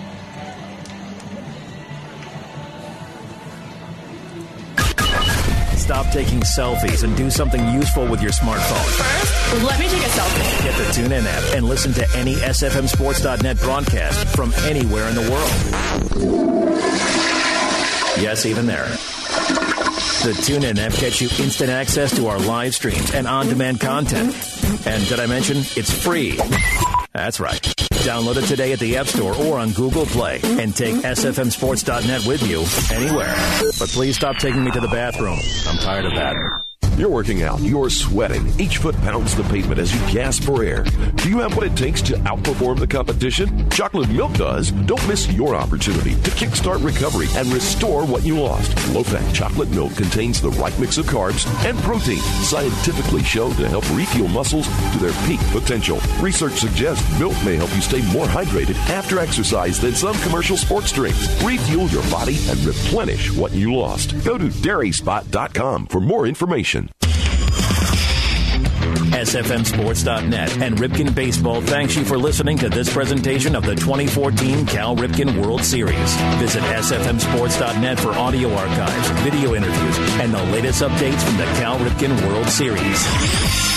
Stop taking selfies and do something useful with your smartphone. First, let me take a selfie. Get the TuneIn app and listen to any S F M Sports dot net broadcast from anywhere in the world. Yes, even there. The TuneIn app gets you instant access to our live streams and on-demand content. And did I mention it's free? That's right. Download it today at the App Store or on Google Play and take S F M Sports dot net with you anywhere. But please stop taking me to the bathroom. I'm tired of that. You're working out. You're sweating. Each foot pounds the pavement as you gasp for air. Do you have what it takes to outperform the competition? Chocolate Milk does. Don't miss your opportunity to kickstart recovery and restore what you lost. Low-fat chocolate milk contains the right mix of carbs and protein, scientifically shown to help refuel muscles to their peak potential. Research suggests milk may help you stay more hydrated after exercise than some commercial sports drinks. Refuel your body and replenish what you lost. Go to dairy spot dot com for more information. S F M Sports dot net and Ripken Baseball thanks you for listening to this presentation of the twenty fourteen Cal Ripken World Series. Visit S F M Sports dot net for audio archives, video interviews, and the latest updates from the Cal Ripken World Series.